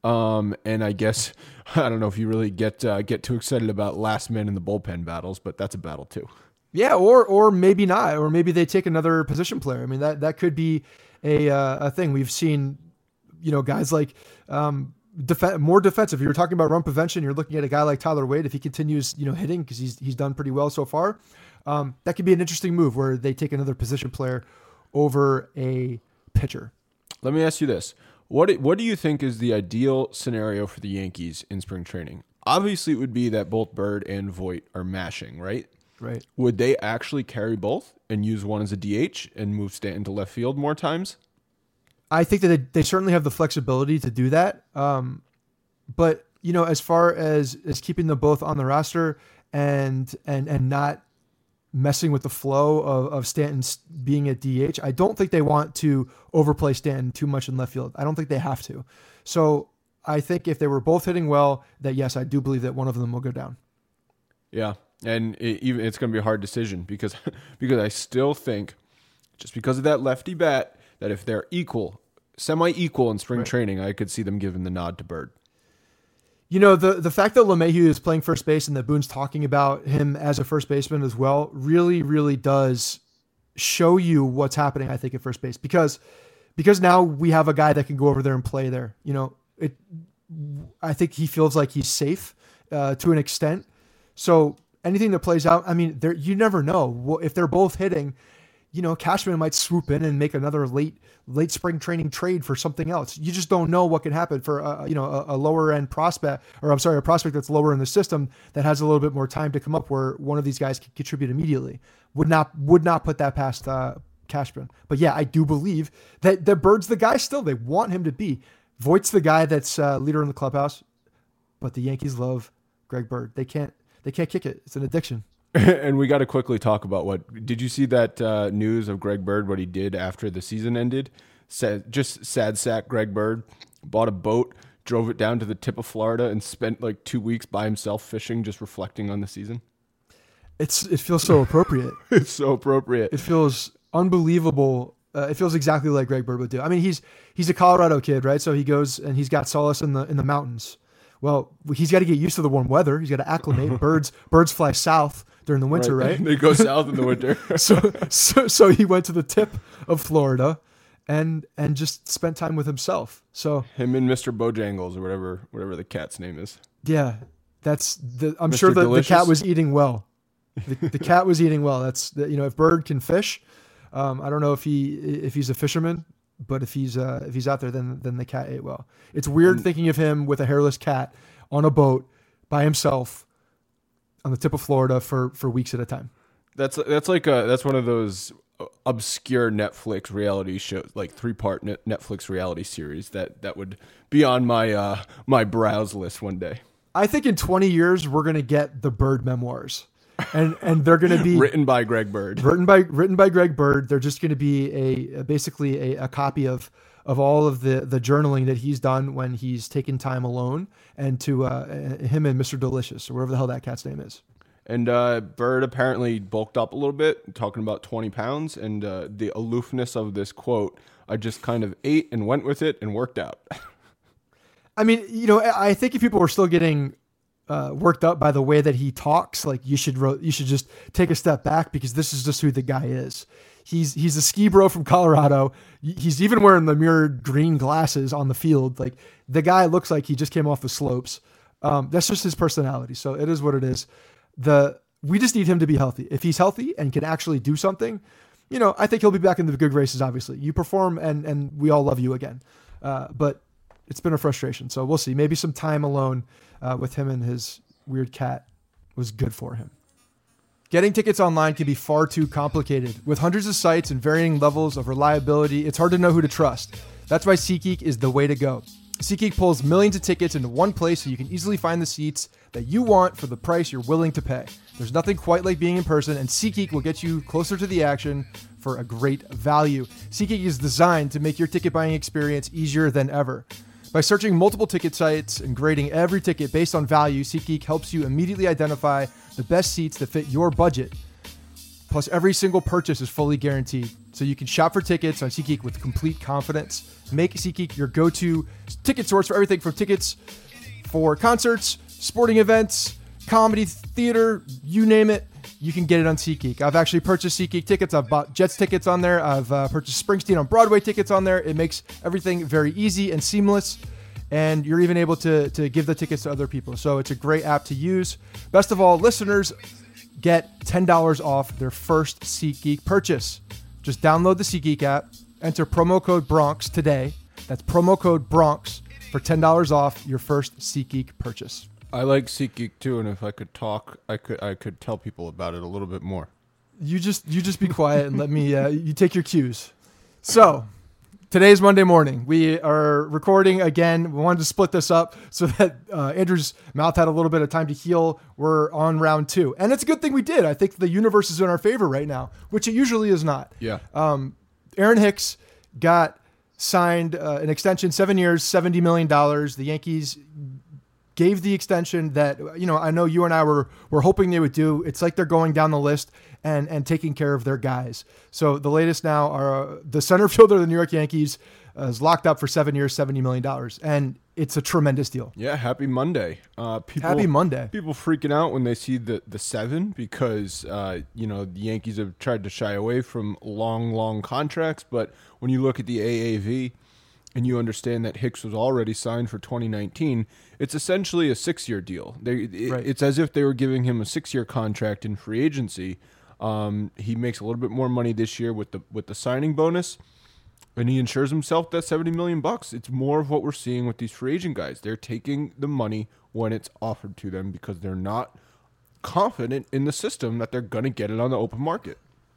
And I guess I don't know if you really get too excited about last man in the bullpen battles, but that's a battle too. Yeah, or maybe not, or maybe they take another position player. I mean, that could be a thing. We've seen, guys like more defensive. You're talking about run prevention. You're looking at a guy like Tyler Wade. If he continues, hitting, because he's done pretty well so far, that could be an interesting move where they take another position player over a pitcher. Let me ask you this: what do you think is the ideal scenario for the Yankees in spring training? Obviously, it would be that both Bird and Voit are mashing, right? Right. Would they actually carry both and use one as a DH and move Stanton to left field more times? I think that they certainly have the flexibility to do that. But as far as keeping them both on the roster and not messing with the flow of Stanton being at DH, I don't think they want to overplay Stanton too much in left field. I don't think they have to. So I think if they were both hitting well, that yes, I do believe that one of them will go down. Yeah. And it's going to be a hard decision because I still think, just because of that lefty bat, that if they're semi-equal in spring training, I could see them giving the nod to Bird. The fact that LeMahieu is playing first base and that Boone's talking about him as a first baseman as well really, really does show you what's happening, I think, at first base. Because now we have a guy that can go over there and play there. I think he feels like he's safe to an extent. So anything that plays out, I mean, you never know. If they're both hitting, Cashman might swoop in and make another late spring training trade for something else. You just don't know what can happen for a lower end prospect, a prospect that's lower in the system that has a little bit more time to come up, where one of these guys can contribute immediately. Would not put that past Cashman. But yeah, I do believe that Bird's the guy still. They want him to be. Voigt's the guy that's leader in the clubhouse, but the Yankees love Greg Bird. They can't kick it. It's an addiction. And we got to quickly talk about did you see that news of Greg Bird, what he did after the season ended? Just sad sack Greg Bird, bought a boat, drove it down to the tip of Florida and spent like 2 weeks by himself fishing, just reflecting on the season. It feels so appropriate. It's so appropriate. It feels unbelievable. It feels exactly like Greg Bird would do. I mean, he's a Colorado kid, right? So he goes and he's got solace in the mountains. Well, he's got to get used to the warm weather. He's got to acclimate. Birds fly south during the winter, right? They go south in the winter. so he went to the tip of Florida and just spent time with himself. So him and Mr. Bojangles, or whatever the cat's name is. Yeah, I'm Mr. sure that the cat was eating well. The cat was eating well. If Bird can fish, I don't know if he's a fisherman, but if he's out there, then the cat ate well. It's weird thinking of him with a hairless cat on a boat by himself on the tip of Florida for weeks at a time. That's one of those obscure Netflix reality shows, like 3-part Netflix reality series that would be on my browse list one day. I think in 20 years we're gonna get the Bird memoirs. And they're going to be written by Greg Bird. Written by Greg Bird. They're just going to be basically a copy of all of the journaling that he's done when he's taken time alone, and to him and Mr. Delicious, or whatever the hell that cat's name is. And Bird apparently bulked up a little bit, talking about 20 pounds, and the aloofness of this quote, I just kind of ate and went with it and worked out. I mean, I think if people were still getting worked up by the way that he talks, like you should just take a step back, because this is just who the guy is. He's a ski bro from Colorado. He's even wearing the mirrored green glasses on the field. Like, the guy looks like he just came off the slopes. That's just his personality. So it is what it is. We just need him to be healthy. If he's healthy and can actually do something, I think he'll be back in the good graces. Obviously, you perform and we all love you again. But it's been a frustration. So we'll see. Maybe some time alone with him and his weird cat was good for him. Getting tickets online can be far too complicated. With hundreds of sites and varying levels of reliability, it's hard to know who to trust. That's why SeatGeek is the way to go. SeatGeek pulls millions of tickets into one place so you can easily find the seats that you want for the price you're willing to pay. There's nothing quite like being in person, and SeatGeek will get you closer to the action for a great value. SeatGeek is designed to make your ticket buying experience easier than ever. By searching multiple ticket sites and grading every ticket based on value, SeatGeek helps you immediately identify the best seats that fit your budget. Plus, every single purchase is fully guaranteed. so you can shop for tickets on SeatGeek with complete confidence. Make SeatGeek your go-to ticket source for everything from tickets for concerts, sporting events, comedy, theater, you name it. You can get it on SeatGeek. I've actually purchased SeatGeek tickets. I've bought Jets tickets on there. I've purchased Springsteen on Broadway tickets on there. It makes everything very easy and seamless. And you're even able to give the tickets to other people. So it's a great app to use. Best of all, listeners get $10 off their first SeatGeek purchase. Just download the SeatGeek app, enter promo code Bronx today. That's promo code Bronx for $10 off your first SeatGeek purchase. I like SeatGeek too, and if I could talk, I could tell people about it a little bit more. You just be quiet and let me. You take your cues. So today's Monday morning. We are recording again. We wanted to split this up so that Andrew's mouth had a little bit of time to heal. We're on round 2, and it's a good thing we did. I think the universe is in our favor right now, which it usually is not. Yeah. Aaron Hicks got signed an extension, 7 years, $70 million. The Yankees gave the extension that, I know you and I were hoping they would do. It's like they're going down the list and taking care of their guys. So the latest now are the center fielder of the New York Yankees is locked up for 7 years, $70 million. And it's a tremendous deal. Yeah, happy Monday. Happy Monday. People freaking out when they see the 7 because, the Yankees have tried to shy away from long contracts. But when you look at the AAV, and you understand that Hicks was already signed for 2019, it's essentially a 6-year deal. It's as if they were giving him a 6-year contract in free agency. He makes a little bit more money this year with the signing bonus, and he insures himself that $70 million. It's more of what we're seeing with these free agent guys. They're taking the money when it's offered to them because they're not confident in the system that they're going to get it on the open market.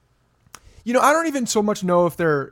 I don't even so much know if there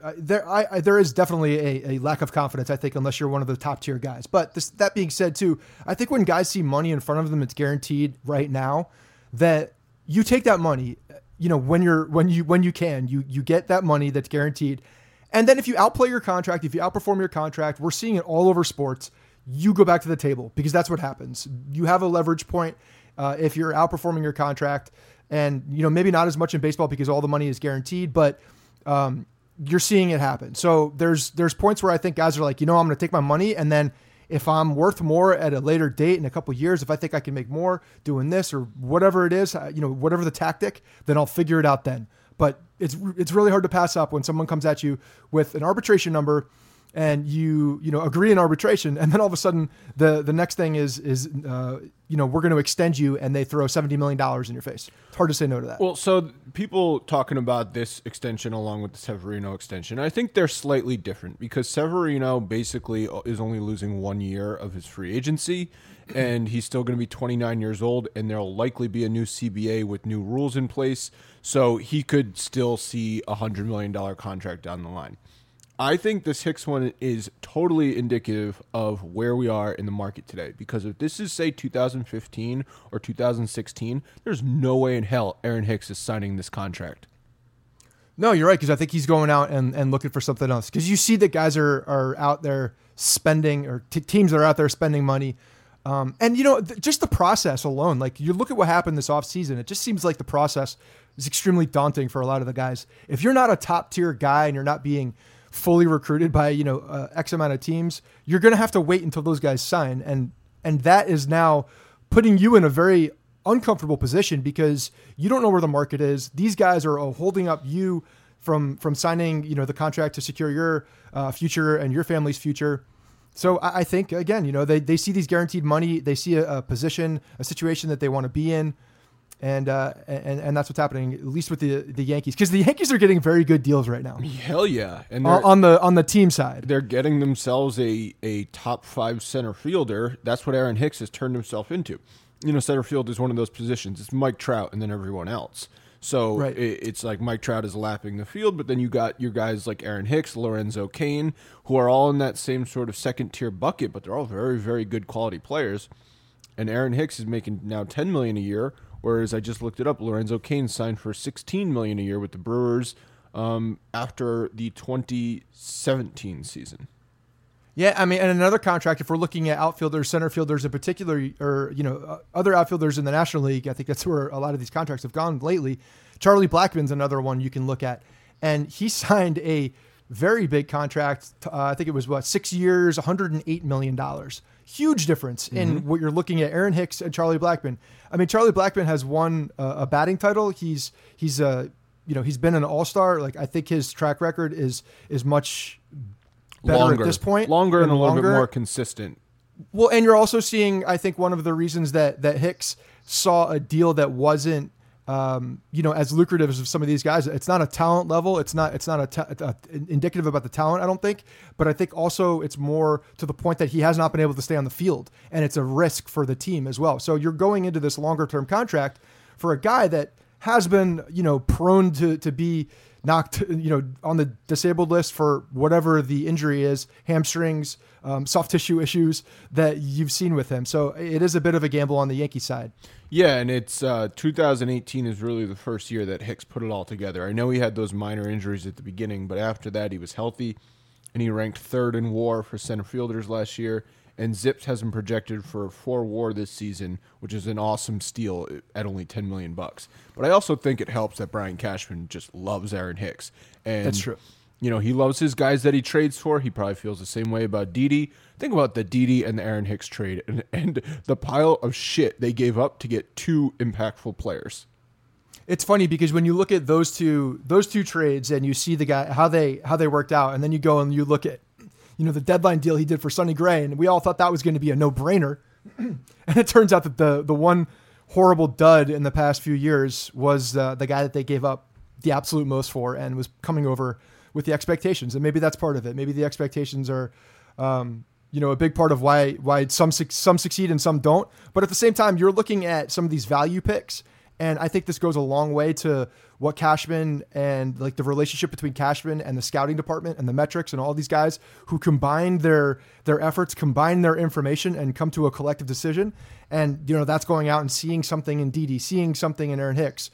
is definitely a lack of confidence, I think, unless you're one of the top tier guys. But that being said, too, I think when guys see money in front of them, it's guaranteed right now that you take that money, when you can, you get that money that's guaranteed. And then if you outplay your contract, if you outperform your contract, we're seeing it all over sports, you go back to the table because that's what happens. You have a leverage point if you're outperforming your contract. And, maybe not as much in baseball because all the money is guaranteed, but you're seeing it happen. So there's points where I think guys are like, I'm going to take my money. And then if I'm worth more at a later date in a couple of years, if I think I can make more doing this or whatever it is, whatever the tactic, then I'll figure it out then. But it's really hard to pass up when someone comes at you with an arbitration number and you agree in arbitration, and then all of a sudden the next thing is we're going to extend you, and they throw $70 million in your face. It's hard to say no to that. Well, so people talking about this extension along with the Severino extension, I think they're slightly different because Severino basically is only losing 1 year of his free agency, and he's still going to be 29 years old, and there'll likely be a new CBA with new rules in place, so he could still see a $100 million contract down the line. I think this Hicks one is totally indicative of where we are in the market today. Because if this is, say, 2015 or 2016, there's no way in hell Aaron Hicks is signing this contract. No, you're right, because I think he's going out and looking for something else. Because you see that guys are out there spending, or teams that are out there spending money. And, just the process alone, like you look at what happened this offseason, it just seems like the process is extremely daunting for a lot of the guys. If you're not a top tier guy and you're not being fully recruited by, X amount of teams, you're going to have to wait until those guys sign. And that is now putting you in a very uncomfortable position because you don't know where the market is. These guys are holding up you from signing, the contract to secure your future and your family's future. So I think, again, they see these guaranteed money. They see a position, a situation that they want to be in. And that's what's happening, at least with the Yankees, because the Yankees are getting very good deals right now. Hell yeah! And on the team side, they're getting themselves a top 5 center fielder. That's what Aaron Hicks has turned himself into. Center field is one of those positions. It's Mike Trout and then everyone else. So right. It's like Mike Trout is lapping the field, but then you got your guys like Aaron Hicks, Lorenzo Cain, who are all in that same sort of second tier bucket, but they're all very, very good quality players. And Aaron Hicks is making now $10 million a year. Whereas I just looked it up, Lorenzo Cain signed for $16 million a year with the Brewers after the 2017 season. Yeah, I mean, and another contract, if we're looking at outfielders, center fielders in particular, or, other outfielders in the National League, I think that's where a lot of these contracts have gone lately. Charlie Blackmon's another one you can look at. and he signed a very big contract. I think it was 6 years, $108 million. Huge difference in what you're looking at. Aaron Hicks and Charlie Blackmon. I mean, Charlie Blackmon has won a batting title. He's been an all-star. Like, I think his track record is much better at this point. Longer and a little bit more consistent. Well, and you're also seeing, I think, one of the reasons that Hicks saw a deal that wasn't, as lucrative as some of these guys. It's not a talent level. It's not indicative about the talent, I don't think. But I think also it's more to the point that he has not been able to stay on the field, and it's a risk for the team as well. So you're going into this longer term contract for a guy that has been, prone to be knocked, on the disabled list for whatever the injury is, hamstrings, soft tissue issues that you've seen with him. So it is a bit of a gamble on the Yankee side. Yeah, and it's 2018 is really the first year that Hicks put it all together. I know he had those minor injuries at the beginning, but after that he was healthy, and he ranked third in WAR for center fielders last year. And Zips has him projected for 4 WAR this season, which is an awesome steal at only $10 million. But I also think it helps that Brian Cashman just loves Aaron Hicks. And that's true. He loves his guys that he trades for. He probably feels the same way about Didi. Think about the Didi and the Aaron Hicks trade and the pile of shit they gave up to get 2 impactful players. It's funny because when you look at those two trades and you see the guy how they worked out, and then you go and you look at the deadline deal he did for Sonny Gray, and we all thought that was going to be a no-brainer. And it turns out that the one horrible dud in the past few years was the guy that they gave up the absolute most for and was coming over with the expectations. And maybe that's part of it. Maybe the expectations are, a big part of why some succeed and some don't. But at the same time, you're looking at some of these value picks. And I think this goes a long way to what Cashman and like the relationship between Cashman and the scouting department and the metrics and all these guys who combine their efforts, combine their information and come to a collective decision. And, that's going out and seeing something in Didi, seeing something in Aaron Hicks,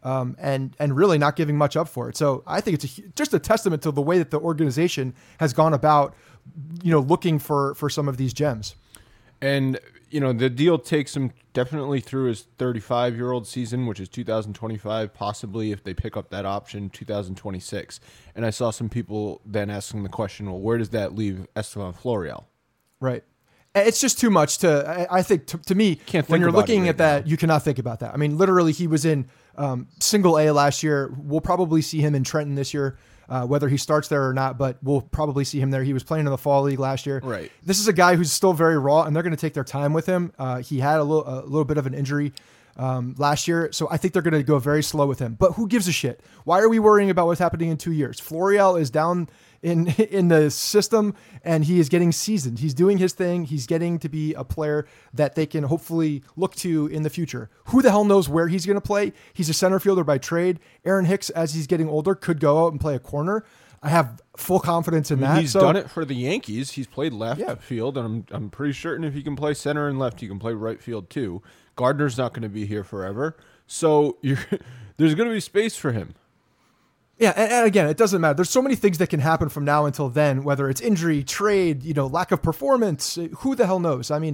and really not giving much up for it. So I think it's just a testament to the way that the organization has gone about, looking for some of these gems. And, the deal takes him definitely through his 35-year-old season, which is 2025, possibly if they pick up that option, 2026. And I saw some people then asking the question, well, where does that leave Estevan Florial? Right. It's just too much I think to me, when you're looking at that, you cannot think about that. I mean, literally he was in single A last year. We'll probably see him in Trenton this year. Whether he starts there or not, but we'll probably see him there. He was playing in the fall league last year. Right. This is a guy who's still very raw, and they're going to take their time with him. He had a little bit of an injury last year, so I think they're going to go very slow with him. But who gives a shit? Why are we worrying about what's happening in 2 years? Florial is down in the system, and he is getting seasoned. He's doing his thing. He's getting to be a player that they can hopefully look to in the future. Who the hell knows where he's going to play? He's a center fielder by trade. Aaron Hicks, as he's getting older, could go out and play a corner. I have full confidence in that. He's done it for the Yankees. He's played left field, and I'm pretty certain if he can play center and left, he can play right field too. Gardner's not going to be here forever, so there's going to be space for him. Yeah, and again, it doesn't matter. There's so many things that can happen from now until then, whether it's injury, trade, lack of performance. Who the hell knows? I mean,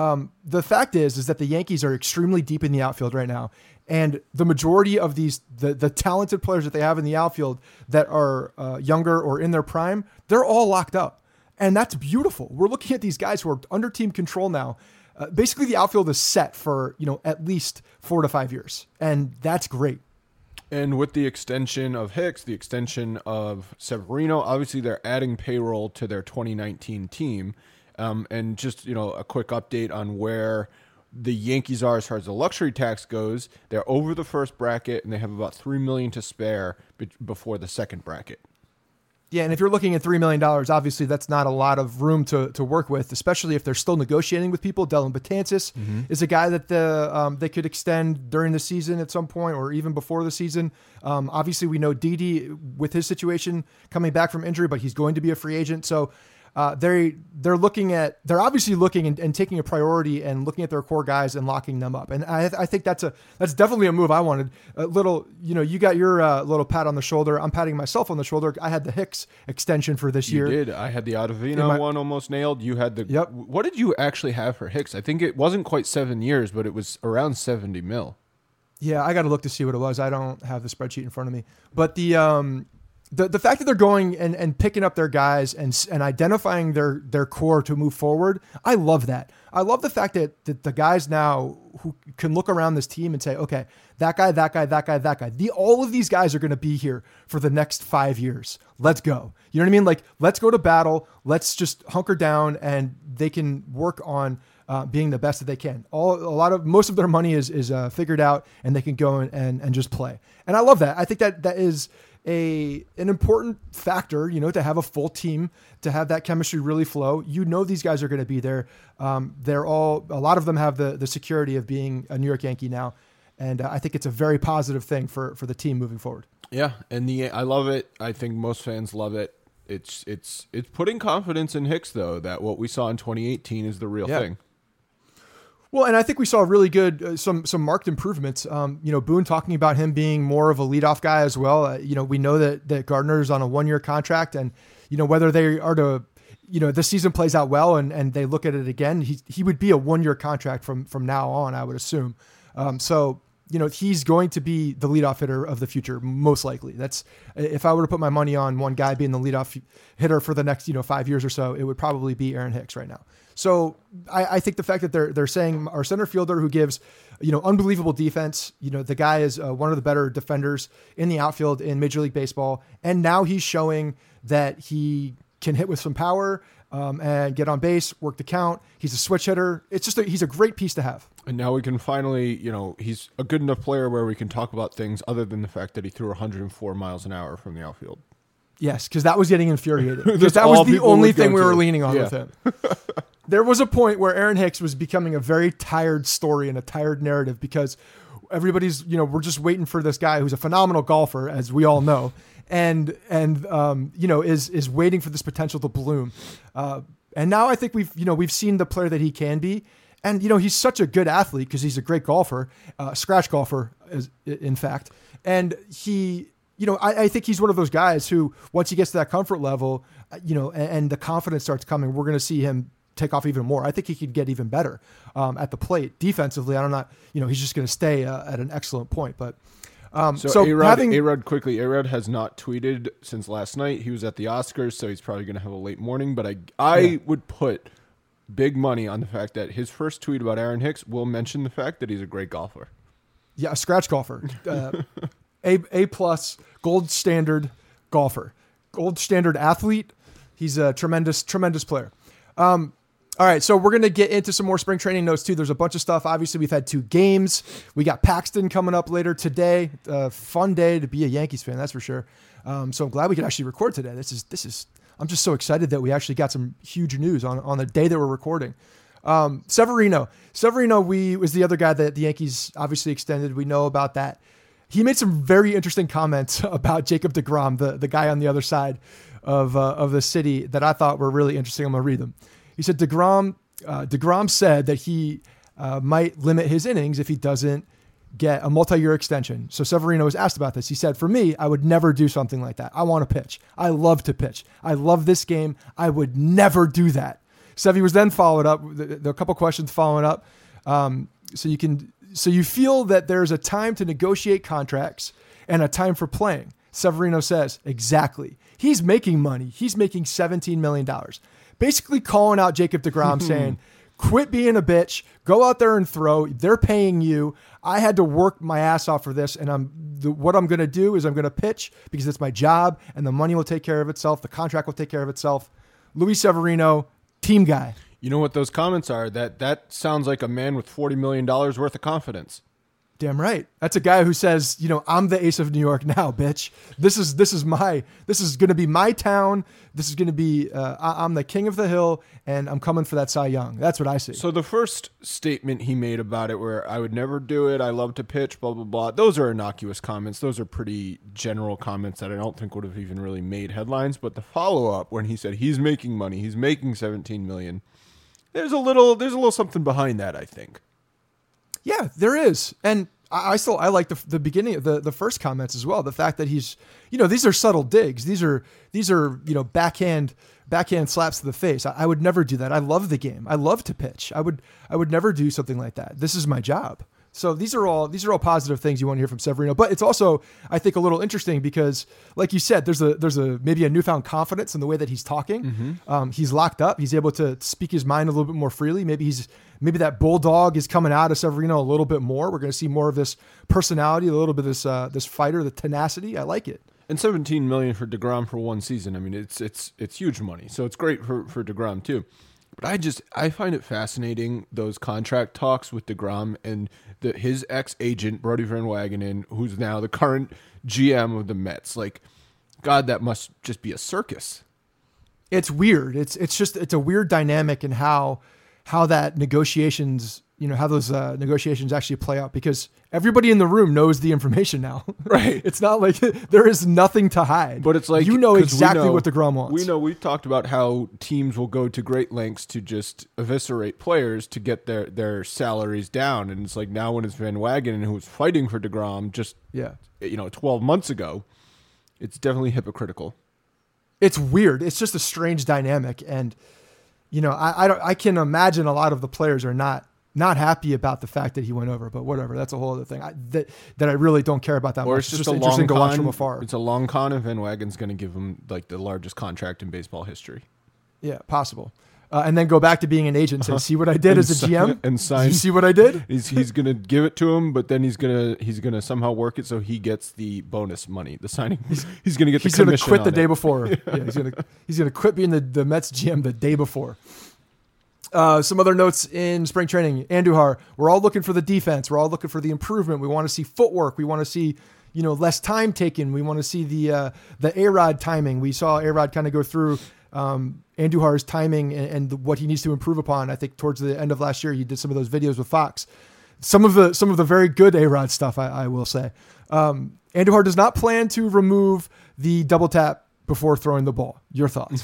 the fact is that the Yankees are extremely deep in the outfield right now, and the majority of the talented players that they have in the outfield that are younger or in their prime, they're all locked up, and that's beautiful. We're looking at these guys who are under team control now. Basically, the outfield is set for at least 4 to 5 years, and that's great. And with the extension of Hicks, the extension of Severino, obviously they're adding payroll to their 2019 team. And just, a quick update on where the Yankees are as far as the luxury tax goes. They're over the first bracket, and they have about $3 million to spare before the second bracket. Yeah, and if you're looking at $3 million, obviously that's not a lot of room to work with, especially if they're still negotiating with people. Dylan Betances is a guy that they could extend during the season at some point or even before the season. Obviously, we know Didi with his situation coming back from injury, but he's going to be a free agent. So they're obviously looking and taking a priority and looking at their core guys and locking them up. And I think that's definitely a move I wanted. A little, you got your little pat on the shoulder. I'm patting myself on the shoulder. I had the Hicks extension for this year. You did. I had the Ottavino one almost nailed. You had the. Yep. What did you actually have for Hicks? I think it wasn't quite 7 years, but it was around 70 mil. Yeah, I got to look to see what it was. I don't have the spreadsheet in front of me, but the the fact that they're going and picking up their guys and identifying their core to move forward, I love that. I love the fact that the guys now who can look around this team and say, okay, that guy, all of these guys are going to be here for the next 5 years. Let's go. You know what I mean? Like, let's go to battle. Let's just hunker down, and they can work on being the best that they can. Most of their money is figured out, and they can go and just play. And I love that. I think that is an important factor, to have a full team, to have that chemistry really flow. These guys are going to be there. A lot of them have the security of being a New York Yankee now. And I think it's a very positive thing for the team moving forward. Yeah. And I love it. I think most fans love it. It's putting confidence in Hicks, though, that what we saw in 2018 is the real thing. Well, and I think we saw really good, some marked improvements. Boone talking about him being more of a leadoff guy as well. We know that Gardner's on a 1-year contract, and whether they are to, the season plays out well and they look at it again, he would be a 1-year contract from now on, I would assume. He's going to be the leadoff hitter of the future, most likely. That's, if I were to put my money on one guy being the leadoff hitter for the next 5 years or so, it would probably be Aaron Hicks right now. So I think the fact that they're saying our center fielder who gives, unbelievable defense, the guy is one of the better defenders in the outfield in Major League Baseball. And now he's showing that he can hit with some power and get on base, work the count. He's a switch hitter. It's just he's a great piece to have. And now we can finally, he's a good enough player where we can talk about things other than the fact that he threw 104 miles an hour from the outfield. Yes, because that was getting infuriating. Because that was the only thing we were leaning on with him. There was a point where Aaron Hicks was becoming a very tired story and a tired narrative because everybody's, we're just waiting for this guy who's a phenomenal golfer, as we all know, and is waiting for this potential to bloom. And now I think we've seen the player that he can be. And, he's such a good athlete because he's a great golfer, scratch golfer, in fact. And he, I think he's one of those guys who, once he gets to that comfort level, and the confidence starts coming, we're going to see him take off even more. I think he could get even better at the plate defensively. I'm not, he's just going to stay at an excellent point. But A-Rod quickly. A-Rod has not tweeted since last night. He was at the Oscars, so he's probably going to have a late morning. But I would put big money on the fact that his first tweet about Aaron Hicks will mention the fact that he's a great golfer. Yeah, a scratch golfer. A plus, gold standard golfer, gold standard athlete. He's a tremendous player. All right, so we're going to get into some more spring training notes too. There's a bunch of stuff. Obviously, we've had 2 games. We got Paxton coming up later today. Fun day to be a Yankees fan, that's for sure. So I'm glad we could actually record today. This is. I'm just so excited that we actually got some huge news on the day that we're recording. Severino was the other guy that the Yankees obviously extended. We know about that. He made some very interesting comments about Jacob deGrom, the guy on the other side of the city that I thought were really interesting. I'm going to read them. He said deGrom said that he might limit his innings if he doesn't get a multi-year extension. So Severino was asked about this. He said, for me, I would never do something like that. I want to pitch. I love to pitch. I love this game. I would never do that. Sevy was then followed up. There are a couple questions following up. So you feel that there's a time to negotiate contracts and a time for playing. Severino says, exactly. He's making money. He's making $17 million. Basically calling out Jacob deGrom saying, quit being a bitch, go out there and throw. They're paying you. I had to work my ass off for this. And what I'm going to do is I'm going to pitch because it's my job and the money will take care of itself. The contract will take care of itself. Luis Severino, team guy. You know what those comments are? That sounds like a man with $40 million worth of confidence. Damn right. That's a guy who says, I'm the ace of New York now, bitch. This is going to be my town. This is going to be, I'm the king of the hill and I'm coming for that Cy Young. That's what I see. So the first statement he made about it where I would never do it. I love to pitch, blah, blah, blah. Those are innocuous comments. Those are pretty general comments that I don't think would have even really made headlines. But the follow up when he said he's making money, he's making $17 million. There's a little something behind that, I think. Yeah, there is. And I like the beginning of the first comments as well. The fact that he's, these are subtle digs. These are, backhand slaps to the face. I would never do that. I love the game. I love to pitch. I would never do something like that. This is my job. So these are all positive things you want to hear from Severino. But it's also, I think, a little interesting because, like you said, there's a maybe a newfound confidence in the way that he's talking. He's locked up. He's able to speak his mind a little bit more freely. Maybe that bulldog is coming out of Severino a little bit more. We're going to see more of this personality, a little bit of this fighter, the tenacity. I like it. And $17 million for DeGrom for one season. I mean, it's huge money. So it's great for DeGrom too. But I find it fascinating, those contract talks with DeGrom and his ex-agent, Brodie Van Wagenen, who's now the current GM of the Mets. Like, God, that must just be a circus. It's weird. It's a weird dynamic in how that negotiations, how those negotiations actually play out, because everybody in the room knows the information now. Right. It's not like there is nothing to hide. But it's like, exactly what DeGrom wants. We've talked about how teams will go to great lengths to just eviscerate players to get their salaries down. And it's like, now when it's Van Wagenen who was fighting for DeGrom 12 months ago, it's definitely hypocritical. It's weird. It's just a strange dynamic. And, I can imagine a lot of the players are not happy about the fact that he went over, but whatever. That's a whole other thing that I really don't care about that or much. It's just a interesting to watch from afar. It's a long con, and Van Wagenen's going to give him like the largest contract in baseball history. Yeah, possible. And then go back to being an agent and say, see what I did as a GM? And sign. Did you see what I did? He's going to give it to him, but then he's going to somehow work it so he gets the bonus money, the signing. He's going to get the commission. He's going to quit the day before. Yeah, he's going to quit being the Mets GM the day before. Some other notes in spring training. Andujar, we're all looking for the defense. We're all looking for the improvement. We want to see footwork. We want to see, less time taken. We want to see the A-Rod timing. We saw A-Rod kind of go through Andujar's timing and what he needs to improve upon. I think towards the end of last year, he did some of those videos with Fox. Some of the very good A-Rod stuff, I will say. Andujar does not plan to remove the double tap before throwing the ball. Your thoughts?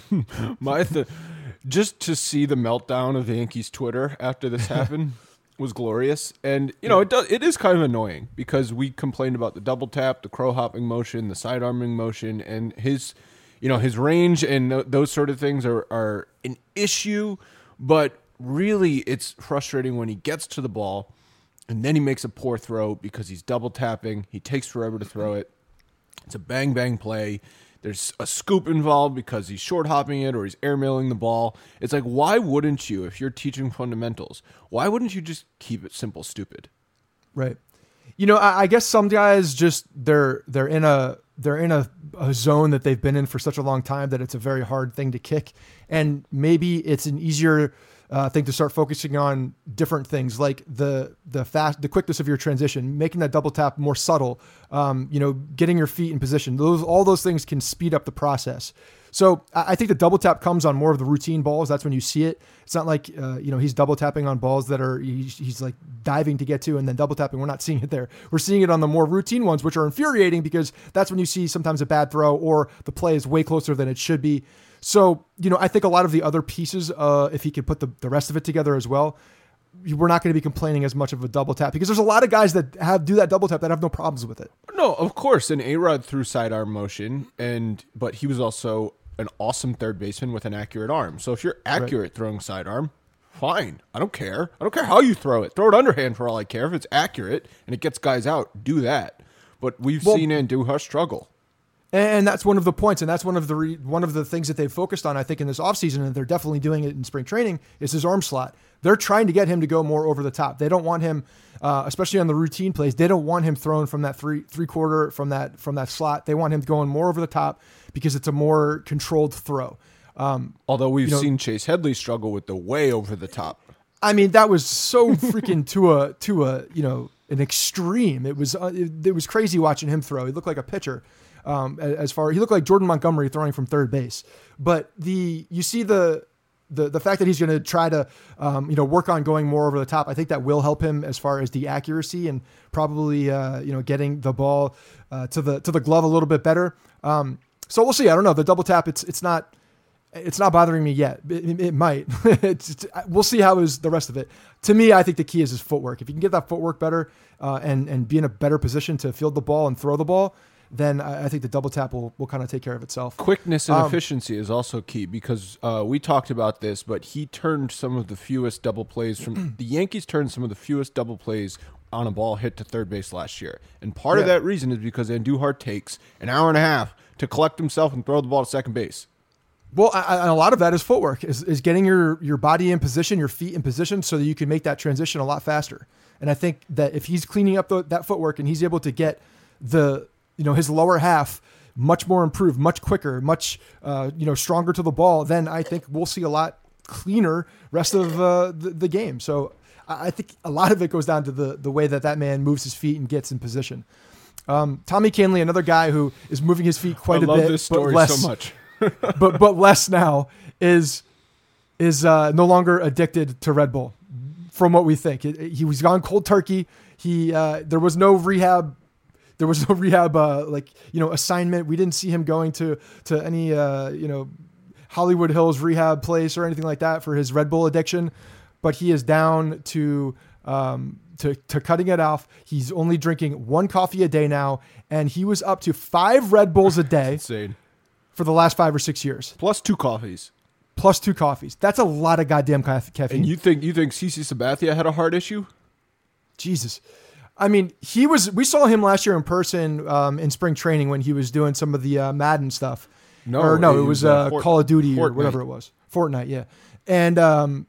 Just to see the meltdown of the Yankees Twitter after this happened was glorious. And, it is kind of annoying because we complained about the double tap, the crow hopping motion, the side arming motion, and his range and those sort of things are an issue. But really, it's frustrating when he gets to the ball and then he makes a poor throw because he's double tapping. He takes forever to throw it. It's a bang, bang play. There's a scoop involved because he's short hopping it or he's airmailing the ball. It's like, why wouldn't you, if you're teaching fundamentals, why wouldn't you just keep it simple, stupid? Right. I guess some guys just they're in a zone that they've been in for such a long time that it's a very hard thing to kick, and maybe it's an easier thing to start focusing on different things like the quickness of your transition, making that double tap more subtle, getting your feet in position. All those things can speed up the process. So I think the double tap comes on more of the routine balls. That's when you see it. It's not like, he's double tapping on balls that are, he's like diving to get to and then double tapping. We're not seeing it there. We're seeing it on the more routine ones, which are infuriating because that's when you see sometimes a bad throw or the play is way closer than it should be. So, I think a lot of the other pieces, if he could put the rest of it together as well, we're not going to be complaining as much of a double tap because there's a lot of guys that do that double tap that have no problems with it. No, of course. And A-Rod threw sidearm motion, but he was also an awesome third baseman with an accurate arm. So if you're accurate throwing sidearm, fine. I don't care. I don't care how you throw it. Throw it underhand for all I care. If it's accurate and it gets guys out, do that. But we've seen Andujar struggle. And that's one of the points, and that's one of the things that they've focused on, I think, in this offseason, and they're definitely doing it in spring training, is his arm slot. They're trying to get him to go more over the top. They don't want him, especially on the routine plays, they don't want him thrown from that three-quarter from that slot. They want him going more over the top because it's a more controlled throw. Although we've seen Chase Headley struggle with the way over the top. I mean, that was so freaking to an extreme. It was crazy watching him throw. He looked like a pitcher. He looked like Jordan Montgomery throwing from third base, but you see the fact that he's going to try to, work on going more over the top. I think that will help him as far as the accuracy and probably, getting the ball, to the glove a little bit better. So we'll see. I don't know. The double tap, it's not bothering me yet. It might, we'll see how is the rest of it. To me, I think the key is his footwork. If you can get that footwork better, and be in a better position to field the ball and throw the ball, then I think the double tap will kind of take care of itself. Quickness and efficiency is also key because we talked about this, but he turned some of the fewest double plays from the Yankees turned some of the fewest double plays on a ball hit to third base last year. And part of that reason is because Andujar takes an hour and a half to collect himself and throw the ball to second base. Well, a lot of that is footwork, is getting your body in position, your feet in position, so that you can make that transition a lot faster. And I think that if he's cleaning up that footwork and he's able to get his lower half much more improved, much quicker, much stronger to the ball, then I think we'll see a lot cleaner rest of the game. So I think a lot of it goes down to the way that man moves his feet and gets in position. Tommy Kahnle, another guy who is moving his feet quite a bit, this story but less, so much. but less now, is no longer addicted to Red Bull. From what we think, he was gone cold turkey. There was no rehab. There was no rehab assignment. We didn't see him going to any Hollywood Hills rehab place or anything like that for his Red Bull addiction. But he is down to cutting it off. He's only drinking 1 coffee a day now, and he was up to 5 Red Bulls a day. Insane. For the last 5 or 6 years. Plus 2 coffees. That's a lot of goddamn caffeine. And you think CC Sabathia had a heart issue? Jesus. I mean, we saw him last year in person in spring training when he was doing some of the Madden stuff. It was Call of Duty or whatever it was. Fortnite, yeah. And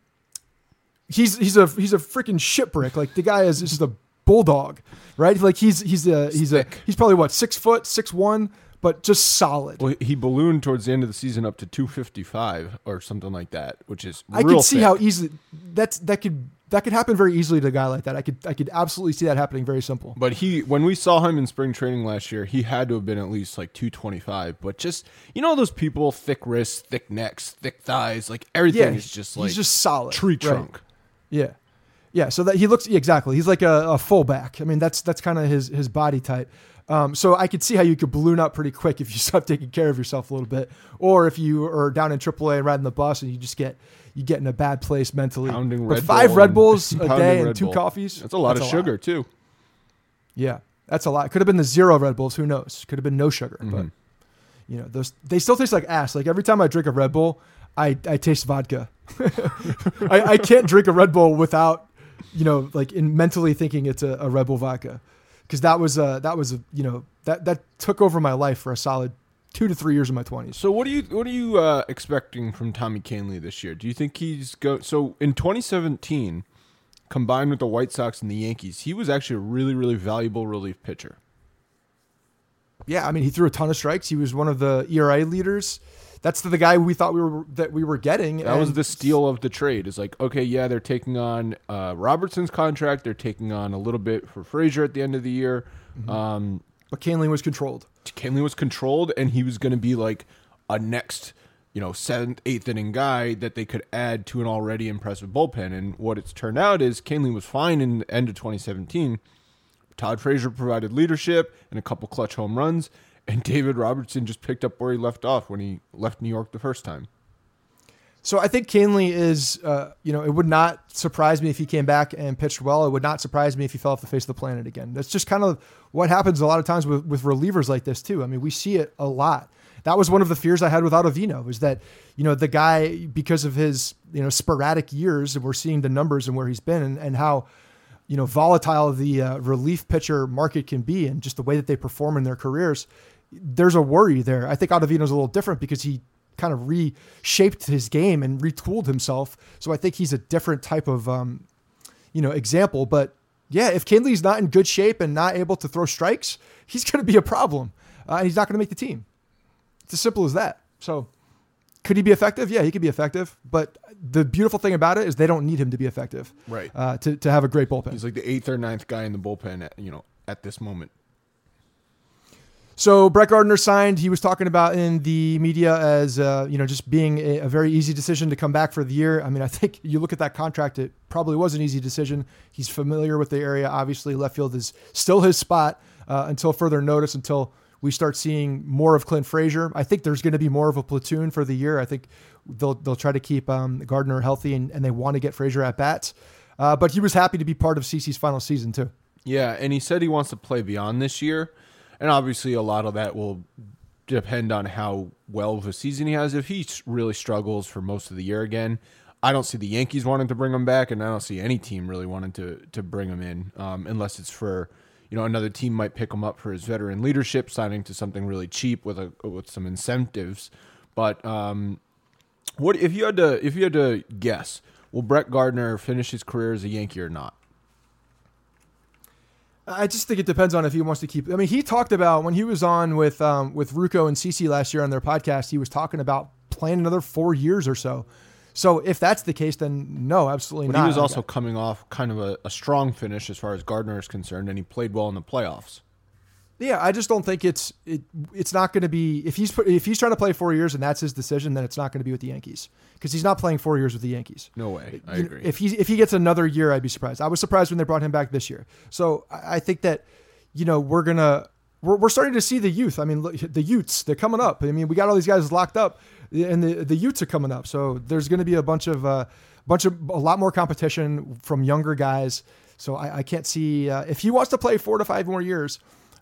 he's a freaking shitbrick. Like, the guy is just a bulldog, right? Like, he's probably what, 6 foot, 6'1", but just solid. Well, he ballooned towards the end of the season up to 255 or something like that, which is real I could see thick. how easily that could happen very easily to a guy like that. I could absolutely see that happening very simple. But when we saw him in spring training last year, he had to have been at least like 225. But just, those people, thick wrists, thick necks, thick thighs, like everything is just like he's just solid. Tree trunk. Right. Yeah. So that he looks exactly. He's like a fullback. I mean, that's kind of his body type. So I could see how you could balloon up pretty quick if you stop taking care of yourself a little bit, or if you are down in AAA and riding the bus and you get in a bad place mentally. Pounding but Red 5 Bull Red Bulls a day and Red 2 Bull. coffees. That's a lot of sugar too. Yeah, that's a lot. Could have been the 0 Red Bulls. Who knows? Could have been no sugar. Mm-hmm. But they still taste like ass. Like every time I drink a Red Bull, I taste vodka. I can't drink a Red Bull without in mentally thinking it's a Red Bull vodka. Because that took over my life for a solid 2 to 3 years of my 20s. So what are you expecting from Tommy Kahnle this year? Do you think so in 2017, combined with the White Sox and the Yankees, he was actually a really, really valuable relief pitcher. Yeah, I mean, he threw a ton of strikes. He was one of the ERA leaders. That's the guy we thought we were getting. That was the steal of the trade. It's like, okay, yeah, they're taking on Robertson's contract. They're taking on a little bit for Frazier at the end of the year. Mm-hmm. But Kahnle was controlled. And he was going to be like a next, 7th, 8th inning guy that they could add to an already impressive bullpen. And what it's turned out is Kahnle was fine in the end of 2017. Todd Frazier provided leadership and a couple clutch home runs. And David Robertson just picked up where he left off when he left New York the first time. So I think Kahnle is, it would not surprise me if he came back and pitched well. It would not surprise me if he fell off the face of the planet again. That's just kind of what happens a lot of times with relievers like this too. I mean, we see it a lot. That was one of the fears I had with Ottavino, is that, the guy, because of his, sporadic years, and we're seeing the numbers and where he's been and how, volatile the relief pitcher market can be and just the way that they perform in their careers. There's a worry there. I think Ottavino's a little different because he kind of reshaped his game and retooled himself. So I think he's a different type of, example. But yeah, if Kahnle's not in good shape and not able to throw strikes, he's going to be a problem. And he's not going to make the team. It's as simple as that. So could he be effective? Yeah, he could be effective. But the beautiful thing about it is they don't need him to be effective. Right. To have a great bullpen. He's like the 8th or 9th guy in the bullpen at this moment. So Brett Gardner signed. He was talking about in the media as just being a very easy decision to come back for the year. I mean, I think you look at that contract, it probably was an easy decision. He's familiar with the area. Obviously, left field is still his spot until further notice, until we start seeing more of Clint Frazier. I think there's going to be more of a platoon for the year. I think they'll try to keep Gardner healthy, and they want to get Frazier at bats. But he was happy to be part of CeCe's final season too. Yeah, and he said he wants to play beyond this year. And obviously a lot of that will depend on how well of a season he has. If he really struggles for most of the year again, I don't see the Yankees wanting to bring him back, and I don't see any team really wanting to bring him in, unless it's for, another team might pick him up for his veteran leadership, signing to something really cheap with some incentives. But what if you had to guess? Will Brett Gardner finish his career as a Yankee or not? I just think it depends on if he wants to keep. I mean, he talked about when he was on with Rucco and CeCe last year on their podcast, he was talking about playing another 4 years or so. So if that's the case, then no, absolutely not. He was also coming off kind of a strong finish as far as Gardner is concerned, and he played well in the playoffs. Yeah, I just don't think it's not going to be if he's trying to play 4 years and that's his decision, then it's not going to be with the Yankees because he's not playing 4 years with the Yankees. No way, I agree. If he gets another year, I'd be surprised. I was surprised when they brought him back this year. So I think that we're starting to see the youth. I mean, the Utes, they're coming up. I mean, we got all these guys locked up, and the Utes are coming up. So there's going to be a lot more competition from younger guys. So I can't see if he wants to play 4 to 5 more years.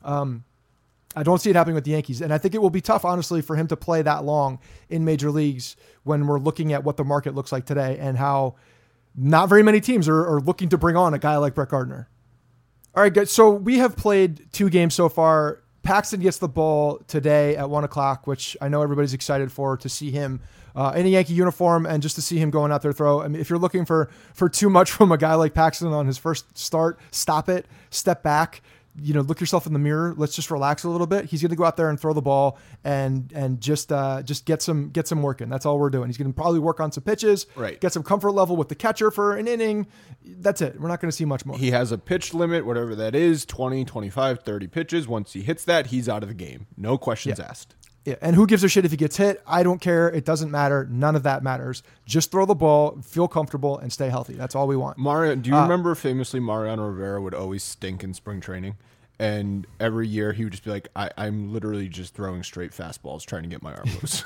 I don't see it happening with the Yankees. And I think it will be tough, honestly, for him to play that long in major leagues when we're looking at what the market looks like today and how not very many teams are looking to bring on a guy like Brett Gardner. All right, guys. So we have played 2 games so far. Paxton gets the ball today at 1:00, which I know everybody's excited for, to see him in a Yankee uniform and just to see him going out there throw. I mean, if you're looking for too much from a guy like Paxton on his first start, stop it, step back. Look yourself in the mirror. Let's just relax a little bit. He's going to go out there and throw the ball and just get some work in. That's all we're doing. He's going to probably work on some pitches, right? Get some comfort level with the catcher for an inning. That's it. We're not going to see much more. He has a pitch limit, whatever that is, 20, 25, 30 pitches. Once he hits that, he's out of the game. No questions asked. Yeah, and who gives a shit if he gets hit? I don't care. It doesn't matter. None of that matters. Just throw the ball, feel comfortable, and stay healthy. That's all we want. Do you remember famously Mariano Rivera would always stink in spring training? And every year he would just be like, I'm literally just throwing straight fastballs trying to get my arm loose.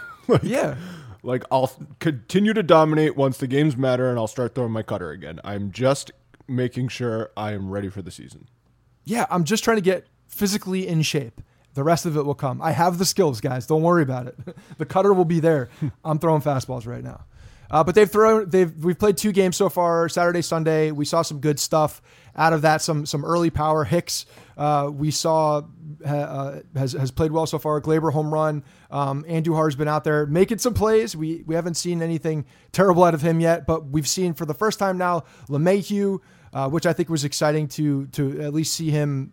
I'll continue to dominate once the games matter, and I'll start throwing my cutter again. I'm just making sure I am ready for the season. Yeah, I'm just trying to get physically in shape. The rest of it will come. I have the skills, guys. Don't worry about it. The cutter will be there. I'm throwing fastballs right now. But we've played 2 games so far, Saturday, Sunday. We saw some good stuff out of that. Some early power. Hicks, we saw has played well so far. Gleyber home run. Andujar's been out there making some plays. We haven't seen anything terrible out of him yet, but we've seen for the first time now LeMahieu, which I think was exciting to at least see him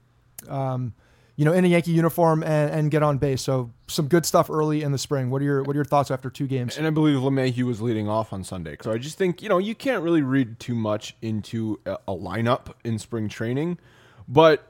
in a Yankee uniform and get on base. So some good stuff early in the spring. What are your thoughts after 2 games? And I believe LeMahieu was leading off on Sunday. So I just think, you can't really read too much into a lineup in spring training. But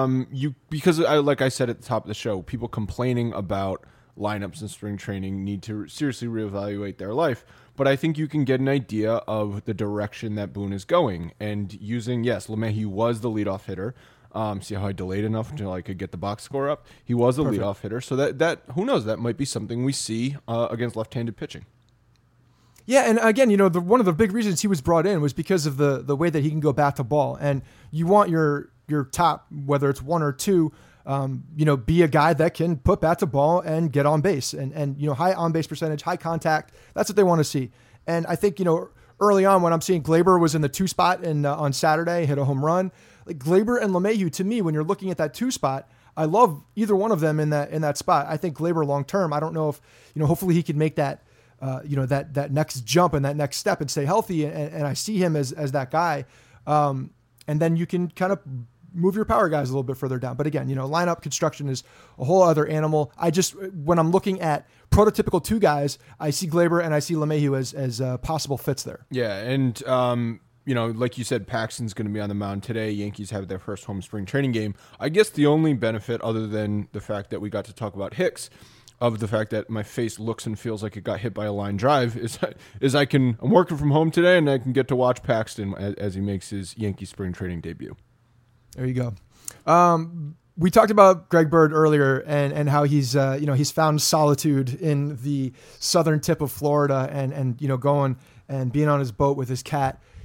like I said at the top of the show, people complaining about lineups in spring training need to seriously reevaluate their life. But I think you can get an idea of the direction that Boone is going. And LeMahieu was the leadoff hitter. See how I delayed enough until I could get the box score up? He was a leadoff hitter, so that who knows? That might be something we see against left-handed pitching. Yeah, and again, one of the big reasons he was brought in was because of the way that he can go bat to ball, and you want your top, whether it's 1 or 2, be a guy that can put bat to ball and get on base, and high on base percentage, high contact. That's what they want to see, and I think early on when I'm seeing Gleyber was in the 2 spot and on Saturday hit a home run. Like Gleyber and LeMahieu, to me, when you're looking at that 2 spot, I love either one of them in that spot. I think Gleyber long term. I don't know if hopefully he can make that that next jump and that next step and stay healthy. And I see him as that guy. And then you can kind of move your power guys a little bit further down. But again, lineup construction is a whole other animal. When I'm looking at prototypical 2 guys, I see Gleyber and I see LeMahieu as possible fits there. Yeah, and like you said, Paxton's going to be on the mound today. Yankees have their first home spring training game. I guess the only benefit, other than the fact that we got to talk about Hicks, of the fact that my face looks and feels like it got hit by a line drive, is I'm working from home today and I can get to watch Paxton as he makes his Yankee spring training debut. There you go. We talked about Greg Bird earlier and how he's found solitude in the southern tip of Florida and going and being on his boat with his cat.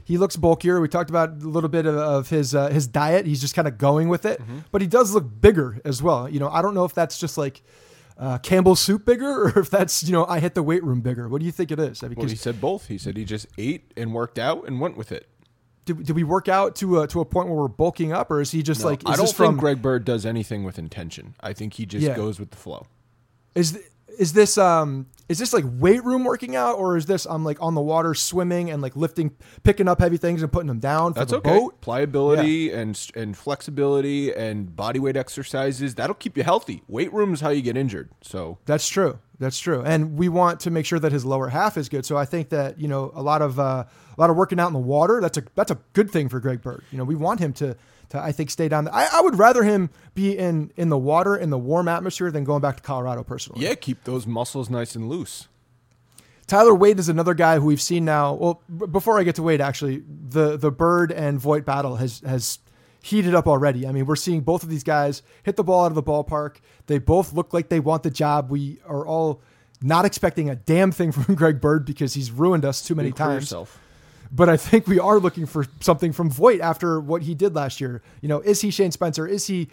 He looks bulkier. We talked about a little bit of his diet. He's just kind of going with it, but he does look bigger as well. I don't know if that's just like Campbell's soup bigger, or if that's I hit the weight room bigger. What do you think it is? Well, he said both. He said he just ate and worked out and went with it. Did we work out to a point where we're bulking up, or is he just like? I don't think Greg Bird does anything with intention. I think he just goes with the flow. Is this like weight room working out, or is this I'm like on the water swimming and like picking up heavy things and putting them down for the boat? Pliability and flexibility and body weight exercises, that'll keep you healthy. Weight room is how you get injured. So that's true. And we want to make sure that his lower half is good. So I think that a lot of working out in the water, that's a good thing for Greg Bird. We want him to I think stay down there. I would rather him be in the water in the warm atmosphere than going back to Colorado personally. Yeah, keep those muscles nice and loose. Tyler Wade is another guy who we've seen now. Well, before I get to Wade, actually, the Bird and Voit battle has heated up already. I mean, we're seeing both of these guys hit the ball out of the ballpark. They both look like they want the job. We are all not expecting a damn thing from Greg Bird because he's ruined us too many times. But I think we are looking for something from Voit after what he did last year. Is he Shane Spencer? Is he,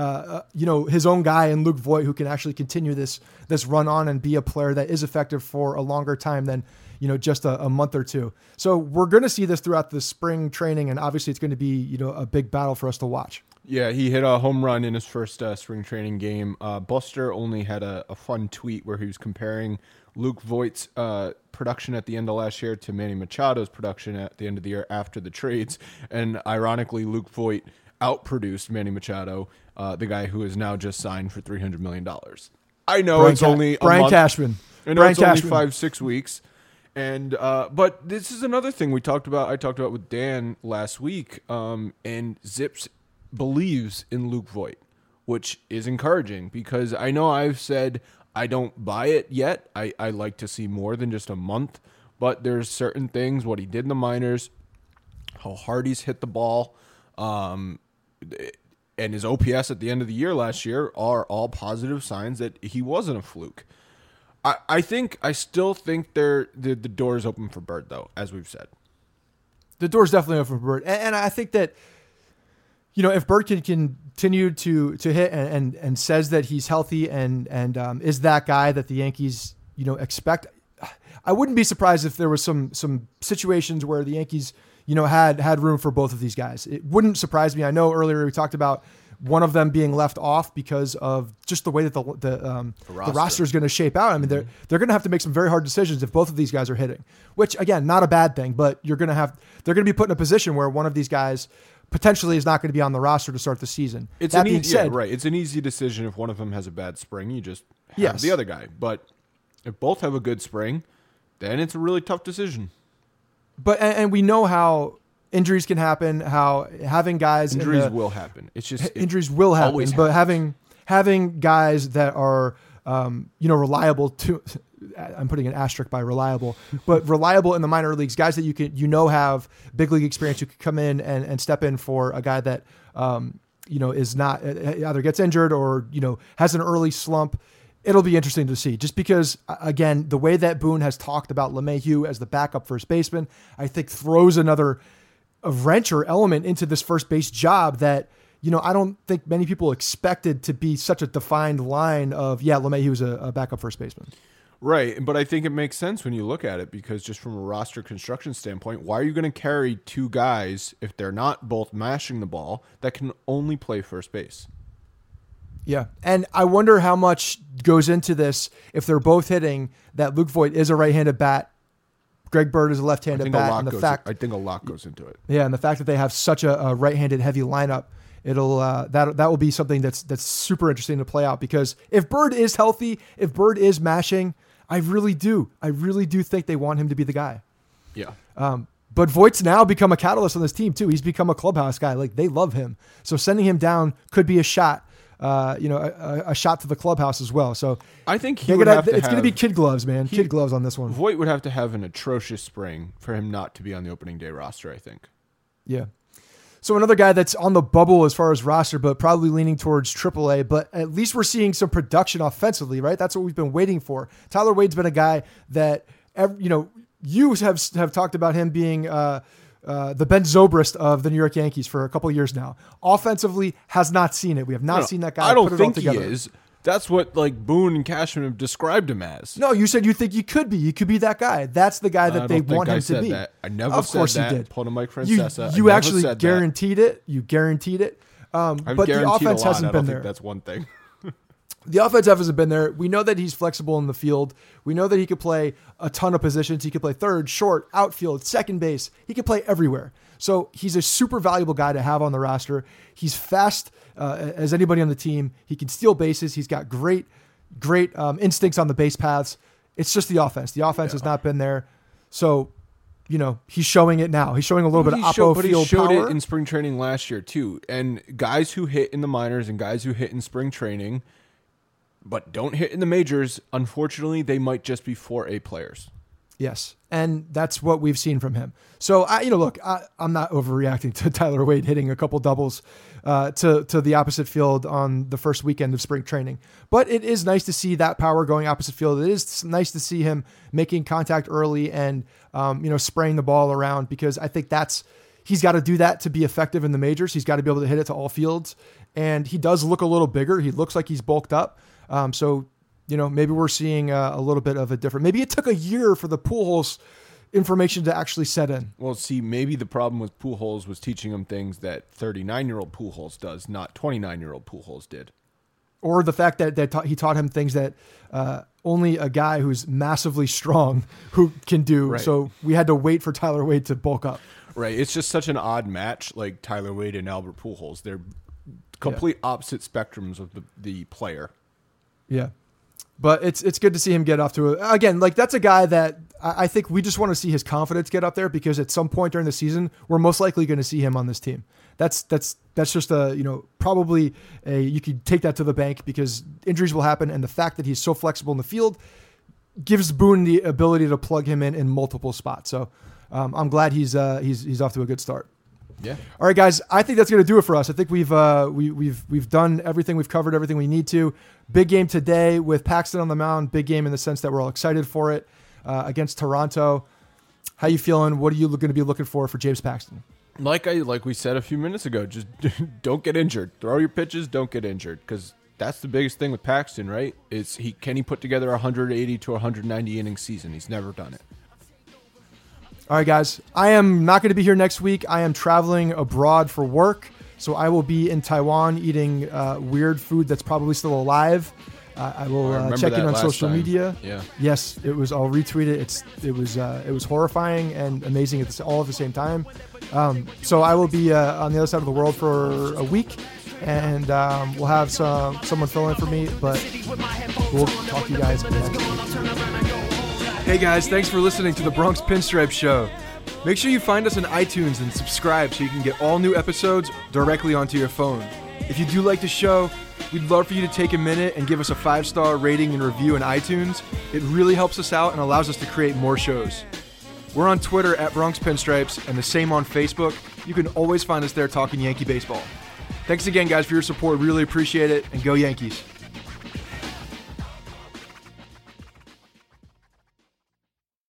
his own guy and Luke Voit who can actually continue this run on and be a player that is effective for a longer time than, just a month or two. So we're going to see this throughout the spring training, and obviously it's going to be, a big battle for us to watch. Yeah, he hit a home run in his first spring training game. Buster only had a fun tweet where he was comparing Luke Voigt's production at the end of last year to Manny Machado's production at the end of the year after the trades. And ironically, Luke Voit outproduced Manny Machado, the guy who is now just signed for $300 million. I know it's only Brian a month. Cashman. I know it's only 5-6 weeks. And but this is another thing I talked about with Dan last week. And Zips believes in Luke Voit, which is encouraging because I know I've said I don't buy it yet. I like to see more than just a month, but there's certain things, what he did in the minors, how hard he's hit the ball, and his OPS at the end of the year last year are all positive signs that he wasn't a fluke. I still think the door is open for Bird, though, as we've said. The door's definitely open for Bird. And I think that, if Bird can continue to hit and says that he's healthy and is that guy that the Yankees, expect, I wouldn't be surprised if there was some situations where the Yankees, had room for both of these guys. It wouldn't surprise me. I know earlier we talked about one of them being left off because of just the way that the roster is going to shape out. I mean, they're going to have to make some very hard decisions if both of these guys are hitting, which again, not a bad thing, but they're going to be put in a position where one of these guys potentially is not going to be on the roster to start the season. It's an easy decision if one of them has a bad spring. You just have the other guy. But if both have a good spring, then it's a really tough decision. But and we know how injuries can happen. How having guys will happen. It's just injuries will happen. But having guys that are reliable to. I'm putting an asterisk by reliable, but reliable in the minor leagues, guys that you can, have big league experience, who could come in and step in for a guy that, is not either gets injured or, has an early slump. It'll be interesting to see just because, again, the way that Boone has talked about LeMahieu as the backup first baseman, I think throws another wrench or element into this first base job that, I don't think many people expected to be such a defined line of, LeMahieu is a backup first baseman. Right, but I think it makes sense when you look at it because just from a roster construction standpoint, why are you going to carry two guys if they're not both mashing the ball that can only play first base? Yeah, and I wonder how much goes into this if they're both hitting that Luke Voit is a right-handed bat, Greg Bird is a left-handed bat, I think a lot goes into it. Yeah, and the fact that they have such a right-handed heavy lineup, it'll that will be something that's super interesting to play out because if Bird is healthy, if Bird is mashing, I really do think they want him to be the guy. Yeah. But Voigt's now become a catalyst on this team too. He's become a clubhouse guy. Like they love him. So sending him down could be a shot, a shot to the clubhouse as well. So I think it's going to be kid gloves, man. Kid gloves on this one. Voit would have to have an atrocious spring for him not to be on the opening day roster, I think. Yeah. So another guy that's on the bubble as far as roster, but probably leaning towards AAA, but at least we're seeing some production offensively, right? That's what we've been waiting for. Tyler Wade's been a guy that, you have talked about him being the Ben Zobrist of the New York Yankees for a couple of years now. Offensively, has not seen it. We have not seen that guy. I don't put it all think he together. is. That's what like Boone and Cashman have described him as. No, you said you think you could be. You could be that guy. That's the guy that they want him to be. That. I never of said course that. You did. Pulled a Mike Francesa. You actually guaranteed it. You guaranteed it. But the offense hasn't been there. That's one thing. The offense hasn't been there. We know that he's flexible in the field. We know that he could play a ton of positions. He could play third, short, outfield, second base. He could play everywhere. So he's a super valuable guy to have on the roster. He's fast as anybody on the team. He can steal bases. He's got great instincts on the base paths. It's just the offense. The offense has not been there. So, he's showing it now. He's showing a little bit of oppo but field he showed power. it in spring training last year too. And guys who hit in the minors and guys who hit in spring training but don't hit in the majors, unfortunately, they might just be 4A players. Yes, and that's what we've seen from him. So, I'm not overreacting to Tyler Wade hitting a couple doubles to the opposite field on the first weekend of spring training. But it is nice to see that power going opposite field. It is nice to see him making contact early and, spraying the ball around, because I think he's got to do that to be effective in the majors. He's got to be able to hit it to all fields. And he does look a little bigger. He looks like he's bulked up. Maybe we're seeing a little bit of a different. Maybe it took a year for the Pujols information to actually set in. Well, see, maybe the problem with Pujols was teaching him things that 39-year-old Pujols does, not 29-year-old Pujols did. Or the fact that he taught him things that only a guy who's massively strong who can do. Right. So we had to wait for Tyler Wade to bulk up. Right. It's just such an odd match, like Tyler Wade and Albert Pujols. They're complete opposite spectrums of the player. Yeah. But it's good to see him get off to that's a guy that I think we just want to see his confidence get up there, because at some point during the season, we're most likely going to see him on this team. That's just probably you could take that to the bank, because injuries will happen. And the fact that he's so flexible in the field gives Boone the ability to plug him in multiple spots. So I'm glad he's off to a good start. Yeah. All right, guys. I think that's going to do it for us. I think we've done everything. We've covered everything we need to. Big game today with Paxton on the mound. Big game in the sense that we're all excited for it against Toronto. How you feeling? What are you going to be looking for James Paxton? Like we said a few minutes ago, just don't get injured. Throw your pitches. Don't get injured, because that's the biggest thing with Paxton, right? Can he put together a 180 to 190 inning season? He's never done it. All right, guys. I am not going to be here next week. I am traveling abroad for work, so I will be in Taiwan eating weird food that's probably still alive. I will check in on social media. Yeah. Yes, it was. I'll retweet it. It was horrifying and amazing all at the same time. So I will be on the other side of the world for a week, and we'll have someone fill in for me. But we'll talk to you guys next week. Hey guys, thanks for listening to the Bronx Pinstripe Show. Make sure you find us on iTunes and subscribe so you can get all new episodes directly onto your phone. If you do like the show, we'd love for you to take a minute and give us a 5-star rating and review on iTunes. It really helps us out and allows us to create more shows. We're on Twitter at Bronx Pinstripes and the same on Facebook. You can always find us there talking Yankee baseball. Thanks again, guys, for your support. Really appreciate it, and go Yankees.